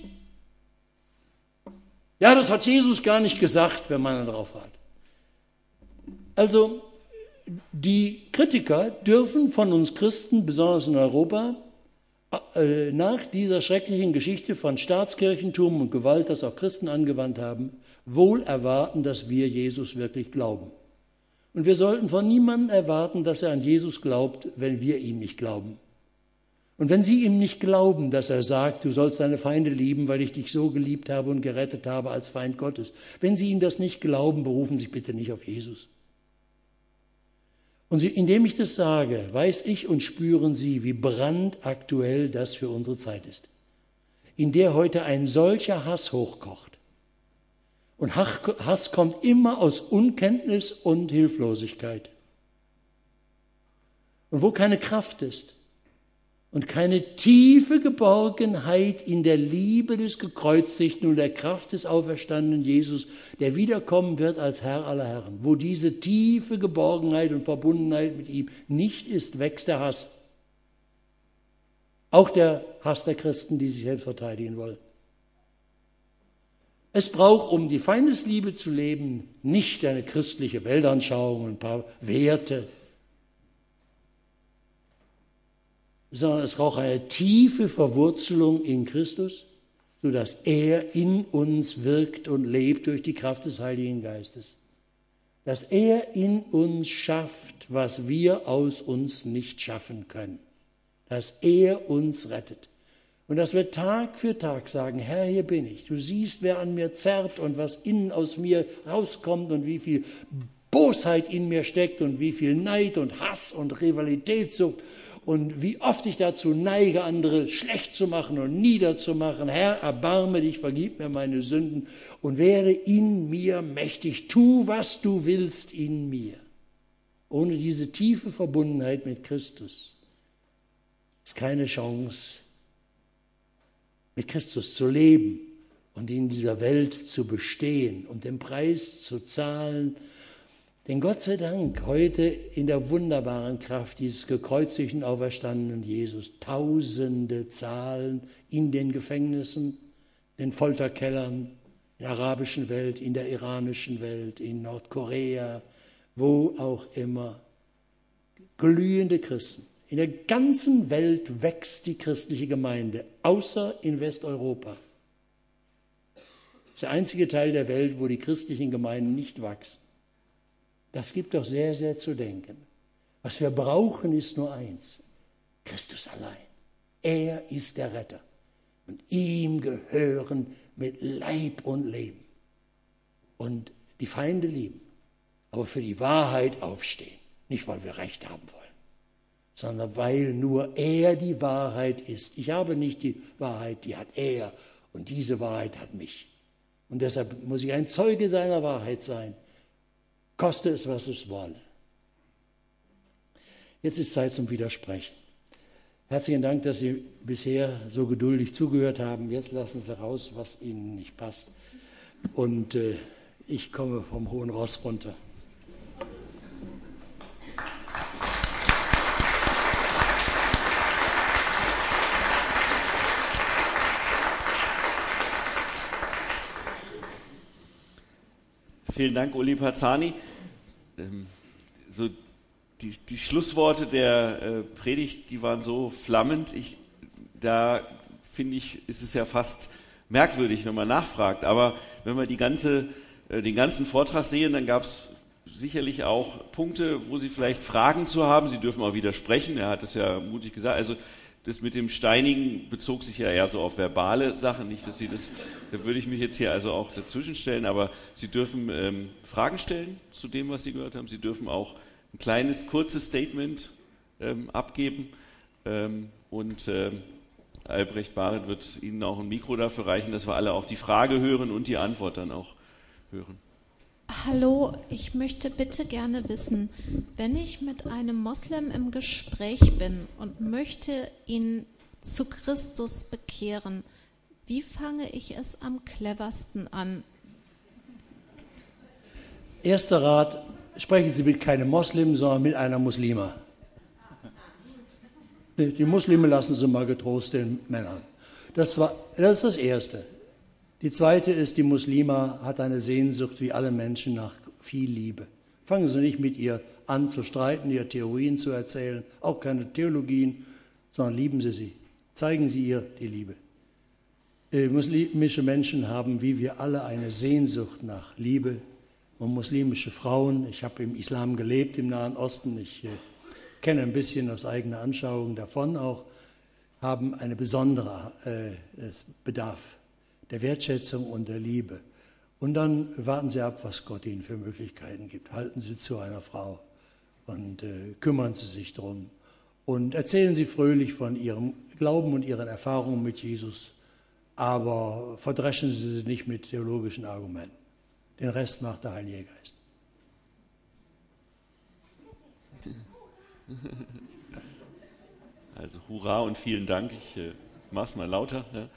Ja, das hat Jesus gar nicht gesagt, wenn man darauf hat. Also, die Kritiker dürfen von uns Christen, besonders in Europa, nach dieser schrecklichen Geschichte von Staatskirchentum und Gewalt, das auch Christen angewandt haben, wohl erwarten, dass wir Jesus wirklich glauben. Und wir sollten von niemandem erwarten, dass er an Jesus glaubt, wenn wir ihm nicht glauben. Und wenn Sie ihm nicht glauben, dass er sagt, du sollst deine Feinde lieben, weil ich dich so geliebt habe und gerettet habe als Feind Gottes, wenn Sie ihm das nicht glauben, berufen Sie sich bitte nicht auf Jesus. Und indem ich das sage, weiß ich und spüren Sie, wie brandaktuell das für unsere Zeit ist, in der heute ein solcher Hass hochkocht. Und Hass kommt immer aus Unkenntnis und Hilflosigkeit. Und wo keine Kraft ist und keine tiefe Geborgenheit in der Liebe des Gekreuzigten und der Kraft des auferstandenen Jesus, der wiederkommen wird als Herr aller Herren, wo diese tiefe Geborgenheit und Verbundenheit mit ihm nicht ist, wächst der Hass. Auch der Hass der Christen, die sich selbst verteidigen wollen. Es braucht, um die Feindesliebe zu leben, nicht eine christliche Weltanschauung und ein paar Werte, sondern es braucht eine tiefe Verwurzelung in Christus, sodass er in uns wirkt und lebt durch die Kraft des Heiligen Geistes. Dass er in uns schafft, was wir aus uns nicht schaffen können. Dass er uns rettet. Und dass wir Tag für Tag sagen, Herr, hier bin ich. Du siehst, wer an mir zerrt und was innen aus mir rauskommt und wie viel Bosheit in mir steckt und wie viel Neid und Hass und Rivalitätssucht und wie oft ich dazu neige, andere schlecht zu machen und niederzumachen. Herr, erbarme dich, vergib mir meine Sünden und werde in mir mächtig. Tu, was du willst in mir. Ohne diese tiefe Verbundenheit mit Christus ist keine Chance, mit Christus zu leben und in dieser Welt zu bestehen und den Preis zu zahlen. Denn Gott sei Dank heute in der wunderbaren Kraft dieses gekreuzigten, auferstandenen Jesus Tausende zahlen in den Gefängnissen, den Folterkellern, in der arabischen Welt, in der iranischen Welt, in Nordkorea, wo auch immer. Glühende Christen, In der ganzen Welt wächst die christliche Gemeinde, außer in Westeuropa. Das ist der einzige Teil der Welt, wo die christlichen Gemeinden nicht wachsen. Das gibt doch sehr, sehr zu denken. Was wir brauchen, ist nur eins: Christus allein. Er ist der Retter. Und ihm gehören mit Leib und Leben. Und die Feinde lieben, aber für die Wahrheit aufstehen. Nicht, weil wir Recht haben wollen, sondern weil nur er die Wahrheit ist. Ich habe nicht die Wahrheit, die hat er. Und diese Wahrheit hat mich. Und deshalb muss ich ein Zeuge seiner Wahrheit sein. Koste es, was es wolle. Jetzt ist Zeit zum Widersprechen. Herzlichen Dank, dass Sie bisher so geduldig zugehört haben. Jetzt lassen Sie raus, was Ihnen nicht passt. Und ich komme vom hohen Ross runter. Vielen Dank, Uli Parzani. So die Schlussworte der Predigt, die waren so flammend. Da finde ich, ist es ja fast merkwürdig, wenn man nachfragt. Aber wenn wir den ganzen Vortrag sehen, dann gab es sicherlich auch Punkte, wo Sie vielleicht Fragen zu haben. Sie dürfen auch widersprechen. Er hat es ja mutig gesagt. Also das mit dem Steinigen bezog sich ja eher so auf verbale Sachen. Nicht, dass da würde ich mich jetzt hier also auch dazwischen stellen. Aber Sie dürfen Fragen stellen zu dem, was Sie gehört haben. Sie dürfen auch ein kleines, kurzes Statement abgeben. Albrecht Bareth wird Ihnen auch ein Mikro dafür reichen, dass wir alle auch die Frage hören und die Antwort dann auch hören. Hallo, ich möchte bitte gerne wissen, wenn ich mit einem Moslem im Gespräch bin und möchte ihn zu Christus bekehren, wie fange ich es am cleversten an? Erster Rat: Sprechen Sie mit keinem Moslem, sondern mit einer Muslima. Die Muslime lassen Sie mal getrost den Männern. Das ist das Erste. Die zweite ist, die Muslima hat eine Sehnsucht wie alle Menschen nach viel Liebe. Fangen Sie nicht mit ihr an zu streiten, ihr Theorien zu erzählen, auch keine Theologien, sondern lieben Sie sie. Zeigen Sie ihr die Liebe. Muslimische Menschen haben, wie wir alle, eine Sehnsucht nach Liebe. Und muslimische Frauen, ich habe im Islam gelebt, im Nahen Osten, ich kenne ein bisschen aus eigener Anschauung davon auch, haben einen besonderen Bedarf der Wertschätzung und der Liebe. Und dann warten Sie ab, was Gott Ihnen für Möglichkeiten gibt. Halten Sie zu einer Frau und kümmern Sie sich drum. Und erzählen Sie fröhlich von Ihrem Glauben und Ihren Erfahrungen mit Jesus, aber verdreschen Sie sie nicht mit theologischen Argumenten. Den Rest macht der Heilige Geist. Also Hurra und vielen Dank. Ich mache es mal lauter. Ja.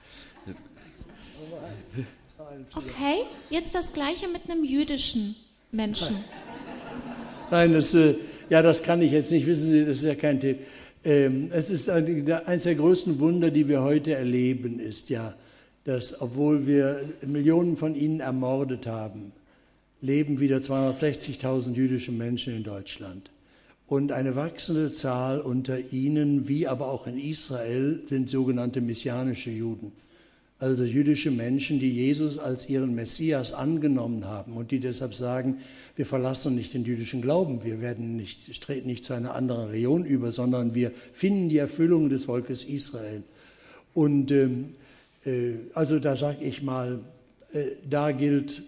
Okay, jetzt das Gleiche mit einem jüdischen Menschen. Nein, das kann ich jetzt nicht. Wissen Sie, das ist ja kein Thema. Es ist eines der größten Wunder, die wir heute erleben, ist ja, dass, obwohl wir Millionen von ihnen ermordet haben, leben wieder 260.000 jüdische Menschen in Deutschland. Und eine wachsende Zahl unter ihnen, wie aber auch in Israel, sind sogenannte messianische Juden. Also jüdische Menschen, die Jesus als ihren Messias angenommen haben und die deshalb sagen, wir verlassen nicht den jüdischen Glauben, wir treten nicht zu einer anderen Religion über, sondern wir finden die Erfüllung des Volkes Israel. Und also da sage ich mal, da gilt,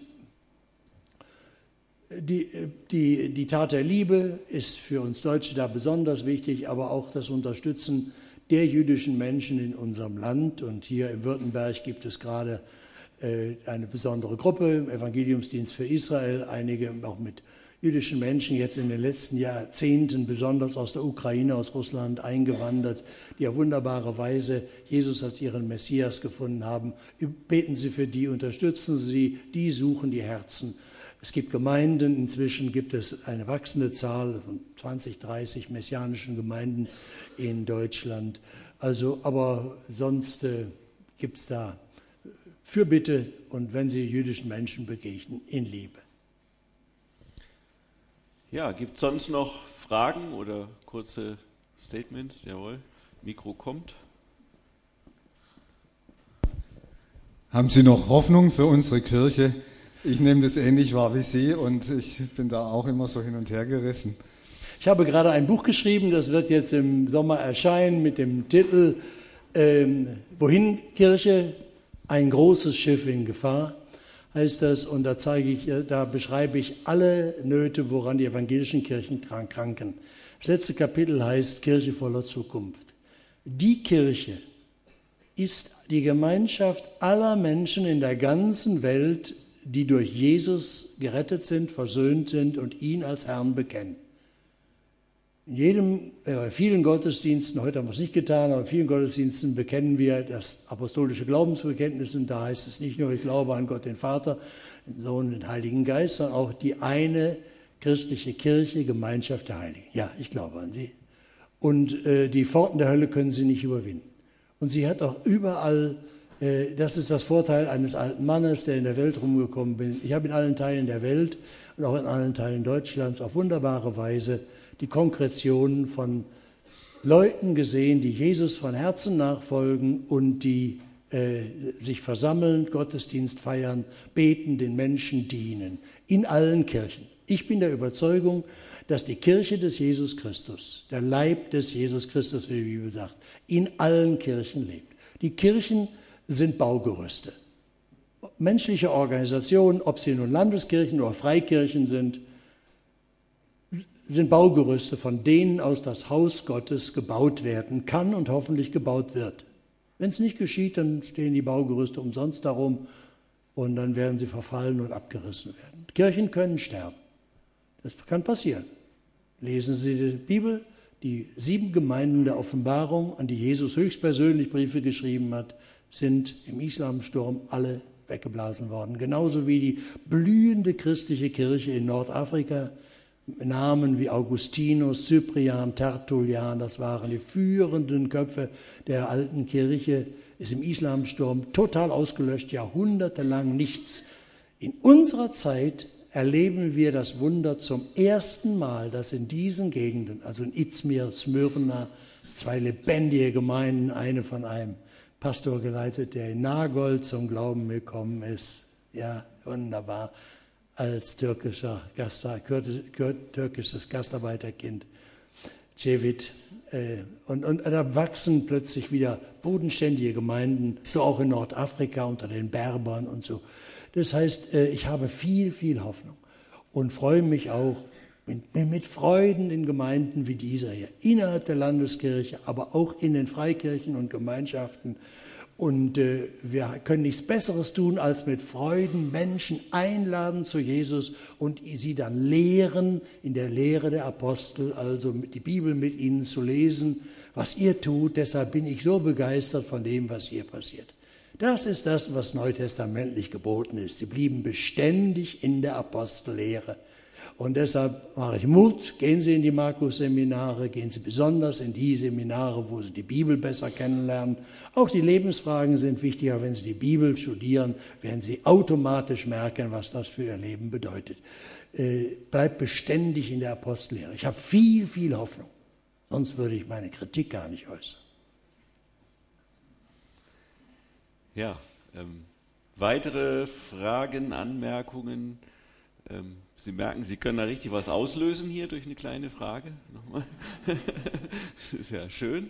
die Tat der Liebe ist für uns Deutsche da besonders wichtig, aber auch das Unterstützen der jüdischen Menschen in unserem Land. Und hier in Württemberg gibt es gerade eine besondere Gruppe im Evangeliumsdienst für Israel, einige auch mit jüdischen Menschen jetzt in den letzten Jahrzehnten, besonders aus der Ukraine, aus Russland eingewandert, die auf wunderbare Weise Jesus als ihren Messias gefunden haben. Beten Sie für die, unterstützen Sie, die suchen die Herzen. Es gibt Gemeinden, inzwischen gibt es eine wachsende Zahl von 20, 30 messianischen Gemeinden in Deutschland. Also, aber sonst gibt es da Fürbitte und wenn Sie jüdischen Menschen begegnen, in Liebe. Ja, gibt es sonst noch Fragen oder kurze Statements, jawohl. Mikro kommt. Haben Sie noch Hoffnung für unsere Kirche? Ich nehme das ähnlich wahr wie Sie und ich bin da auch immer so hin und her gerissen. Ich habe gerade ein Buch geschrieben, das wird jetzt im Sommer erscheinen mit dem Titel Wohin Kirche? Ein großes Schiff in Gefahr, heißt das. Und da beschreibe ich alle Nöte, woran die evangelischen Kirchen kranken. Das letzte Kapitel heißt Kirche voller Zukunft. Die Kirche ist die Gemeinschaft aller Menschen in der ganzen Welt, die durch Jesus gerettet sind, versöhnt sind und ihn als Herrn bekennen. In vielen Gottesdiensten, heute haben wir es nicht getan, aber in vielen Gottesdiensten bekennen wir das apostolische Glaubensbekenntnis und da heißt es nicht nur, ich glaube an Gott den Vater, den Sohn, den Heiligen Geist, sondern auch die eine christliche Kirche, Gemeinschaft der Heiligen. Ja, ich glaube an sie. Und die Pforten der Hölle können sie nicht überwinden. Und sie hat auch überall, das ist das Vorteil eines alten Mannes, der in der Welt rumgekommen bin. Ich habe in allen Teilen der Welt und auch in allen Teilen Deutschlands auf wunderbare Weise die Konkretionen von Leuten gesehen, die Jesus von Herzen nachfolgen und die sich versammeln, Gottesdienst feiern, beten, den Menschen dienen, in allen Kirchen. Ich bin der Überzeugung, dass die Kirche des Jesus Christus, der Leib des Jesus Christus, wie die Bibel sagt, in allen Kirchen lebt. Die Kirchen sind Baugerüste. Menschliche Organisationen, ob sie nun Landeskirchen oder Freikirchen sind Baugerüste, von denen aus das Haus Gottes gebaut werden kann und hoffentlich gebaut wird. Wenn es nicht geschieht, dann stehen die Baugerüste umsonst darum und dann werden sie verfallen und abgerissen werden. Kirchen können sterben. Das kann passieren. Lesen Sie die Bibel, die 7 Gemeinden der Offenbarung, an die Jesus höchstpersönlich Briefe geschrieben hat, sind im Islamsturm alle weggeblasen worden. Genauso wie die blühende christliche Kirche in Nordafrika, Namen wie Augustinus, Cyprian, Tertullian, das waren die führenden Köpfe der alten Kirche, ist im Islamsturm total ausgelöscht, jahrhundertelang nichts. In unserer Zeit erleben wir das Wunder zum ersten Mal, dass in diesen Gegenden, also in Izmir, Smyrna, 2 lebendige Gemeinden, eine von einem Pastor geleitet, der in Nagold zum Glauben gekommen ist. Ja, wunderbar. Als türkisches Gastarbeiterkind, Cevit. Und da wachsen plötzlich wieder bodenständige Gemeinden, so auch in Nordafrika unter den Berbern und so. Das heißt, ich habe viel, viel Hoffnung und freue mich auch mit Freuden in Gemeinden wie dieser hier, innerhalb der Landeskirche, aber auch in den Freikirchen und Gemeinschaften. Und wir können nichts Besseres tun, als mit Freuden Menschen einladen zu Jesus und sie dann lehren, in der Lehre der Apostel, also die Bibel mit ihnen zu lesen, was ihr tut. Deshalb bin ich so begeistert von dem, was hier passiert. Das ist das, was neutestamentlich geboten ist. Sie blieben beständig in der Apostellehre. Und deshalb mache ich Mut, gehen Sie in die Markus-Seminare, gehen Sie besonders in die Seminare, wo Sie die Bibel besser kennenlernen. Auch die Lebensfragen sind wichtiger. Wenn Sie die Bibel studieren, werden Sie automatisch merken, was das für Ihr Leben bedeutet. Bleibt beständig in der Apostellehre. Ich habe viel, viel Hoffnung. Sonst würde ich meine Kritik gar nicht äußern. Ja, weitere Fragen, Anmerkungen? Sie merken, Sie können da richtig was auslösen hier durch eine kleine Frage. Nochmal. Sehr schön.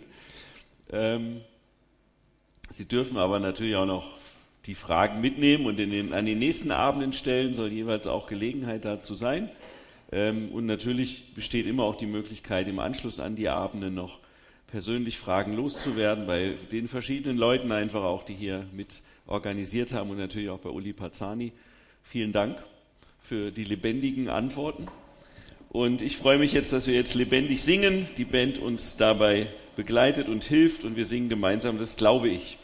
Sie dürfen aber natürlich auch noch die Fragen mitnehmen und an den nächsten Abenden stellen, soll jeweils auch Gelegenheit dazu sein. Und natürlich besteht immer auch die Möglichkeit, im Anschluss an die Abende noch persönlich Fragen loszuwerden, bei den verschiedenen Leuten einfach auch, die hier mit organisiert haben und natürlich auch bei Uli Parzani. Vielen Dank für die lebendigen Antworten. Und ich freue mich jetzt, dass wir jetzt lebendig singen, die Band uns dabei begleitet und hilft und wir singen gemeinsam, das glaube ich.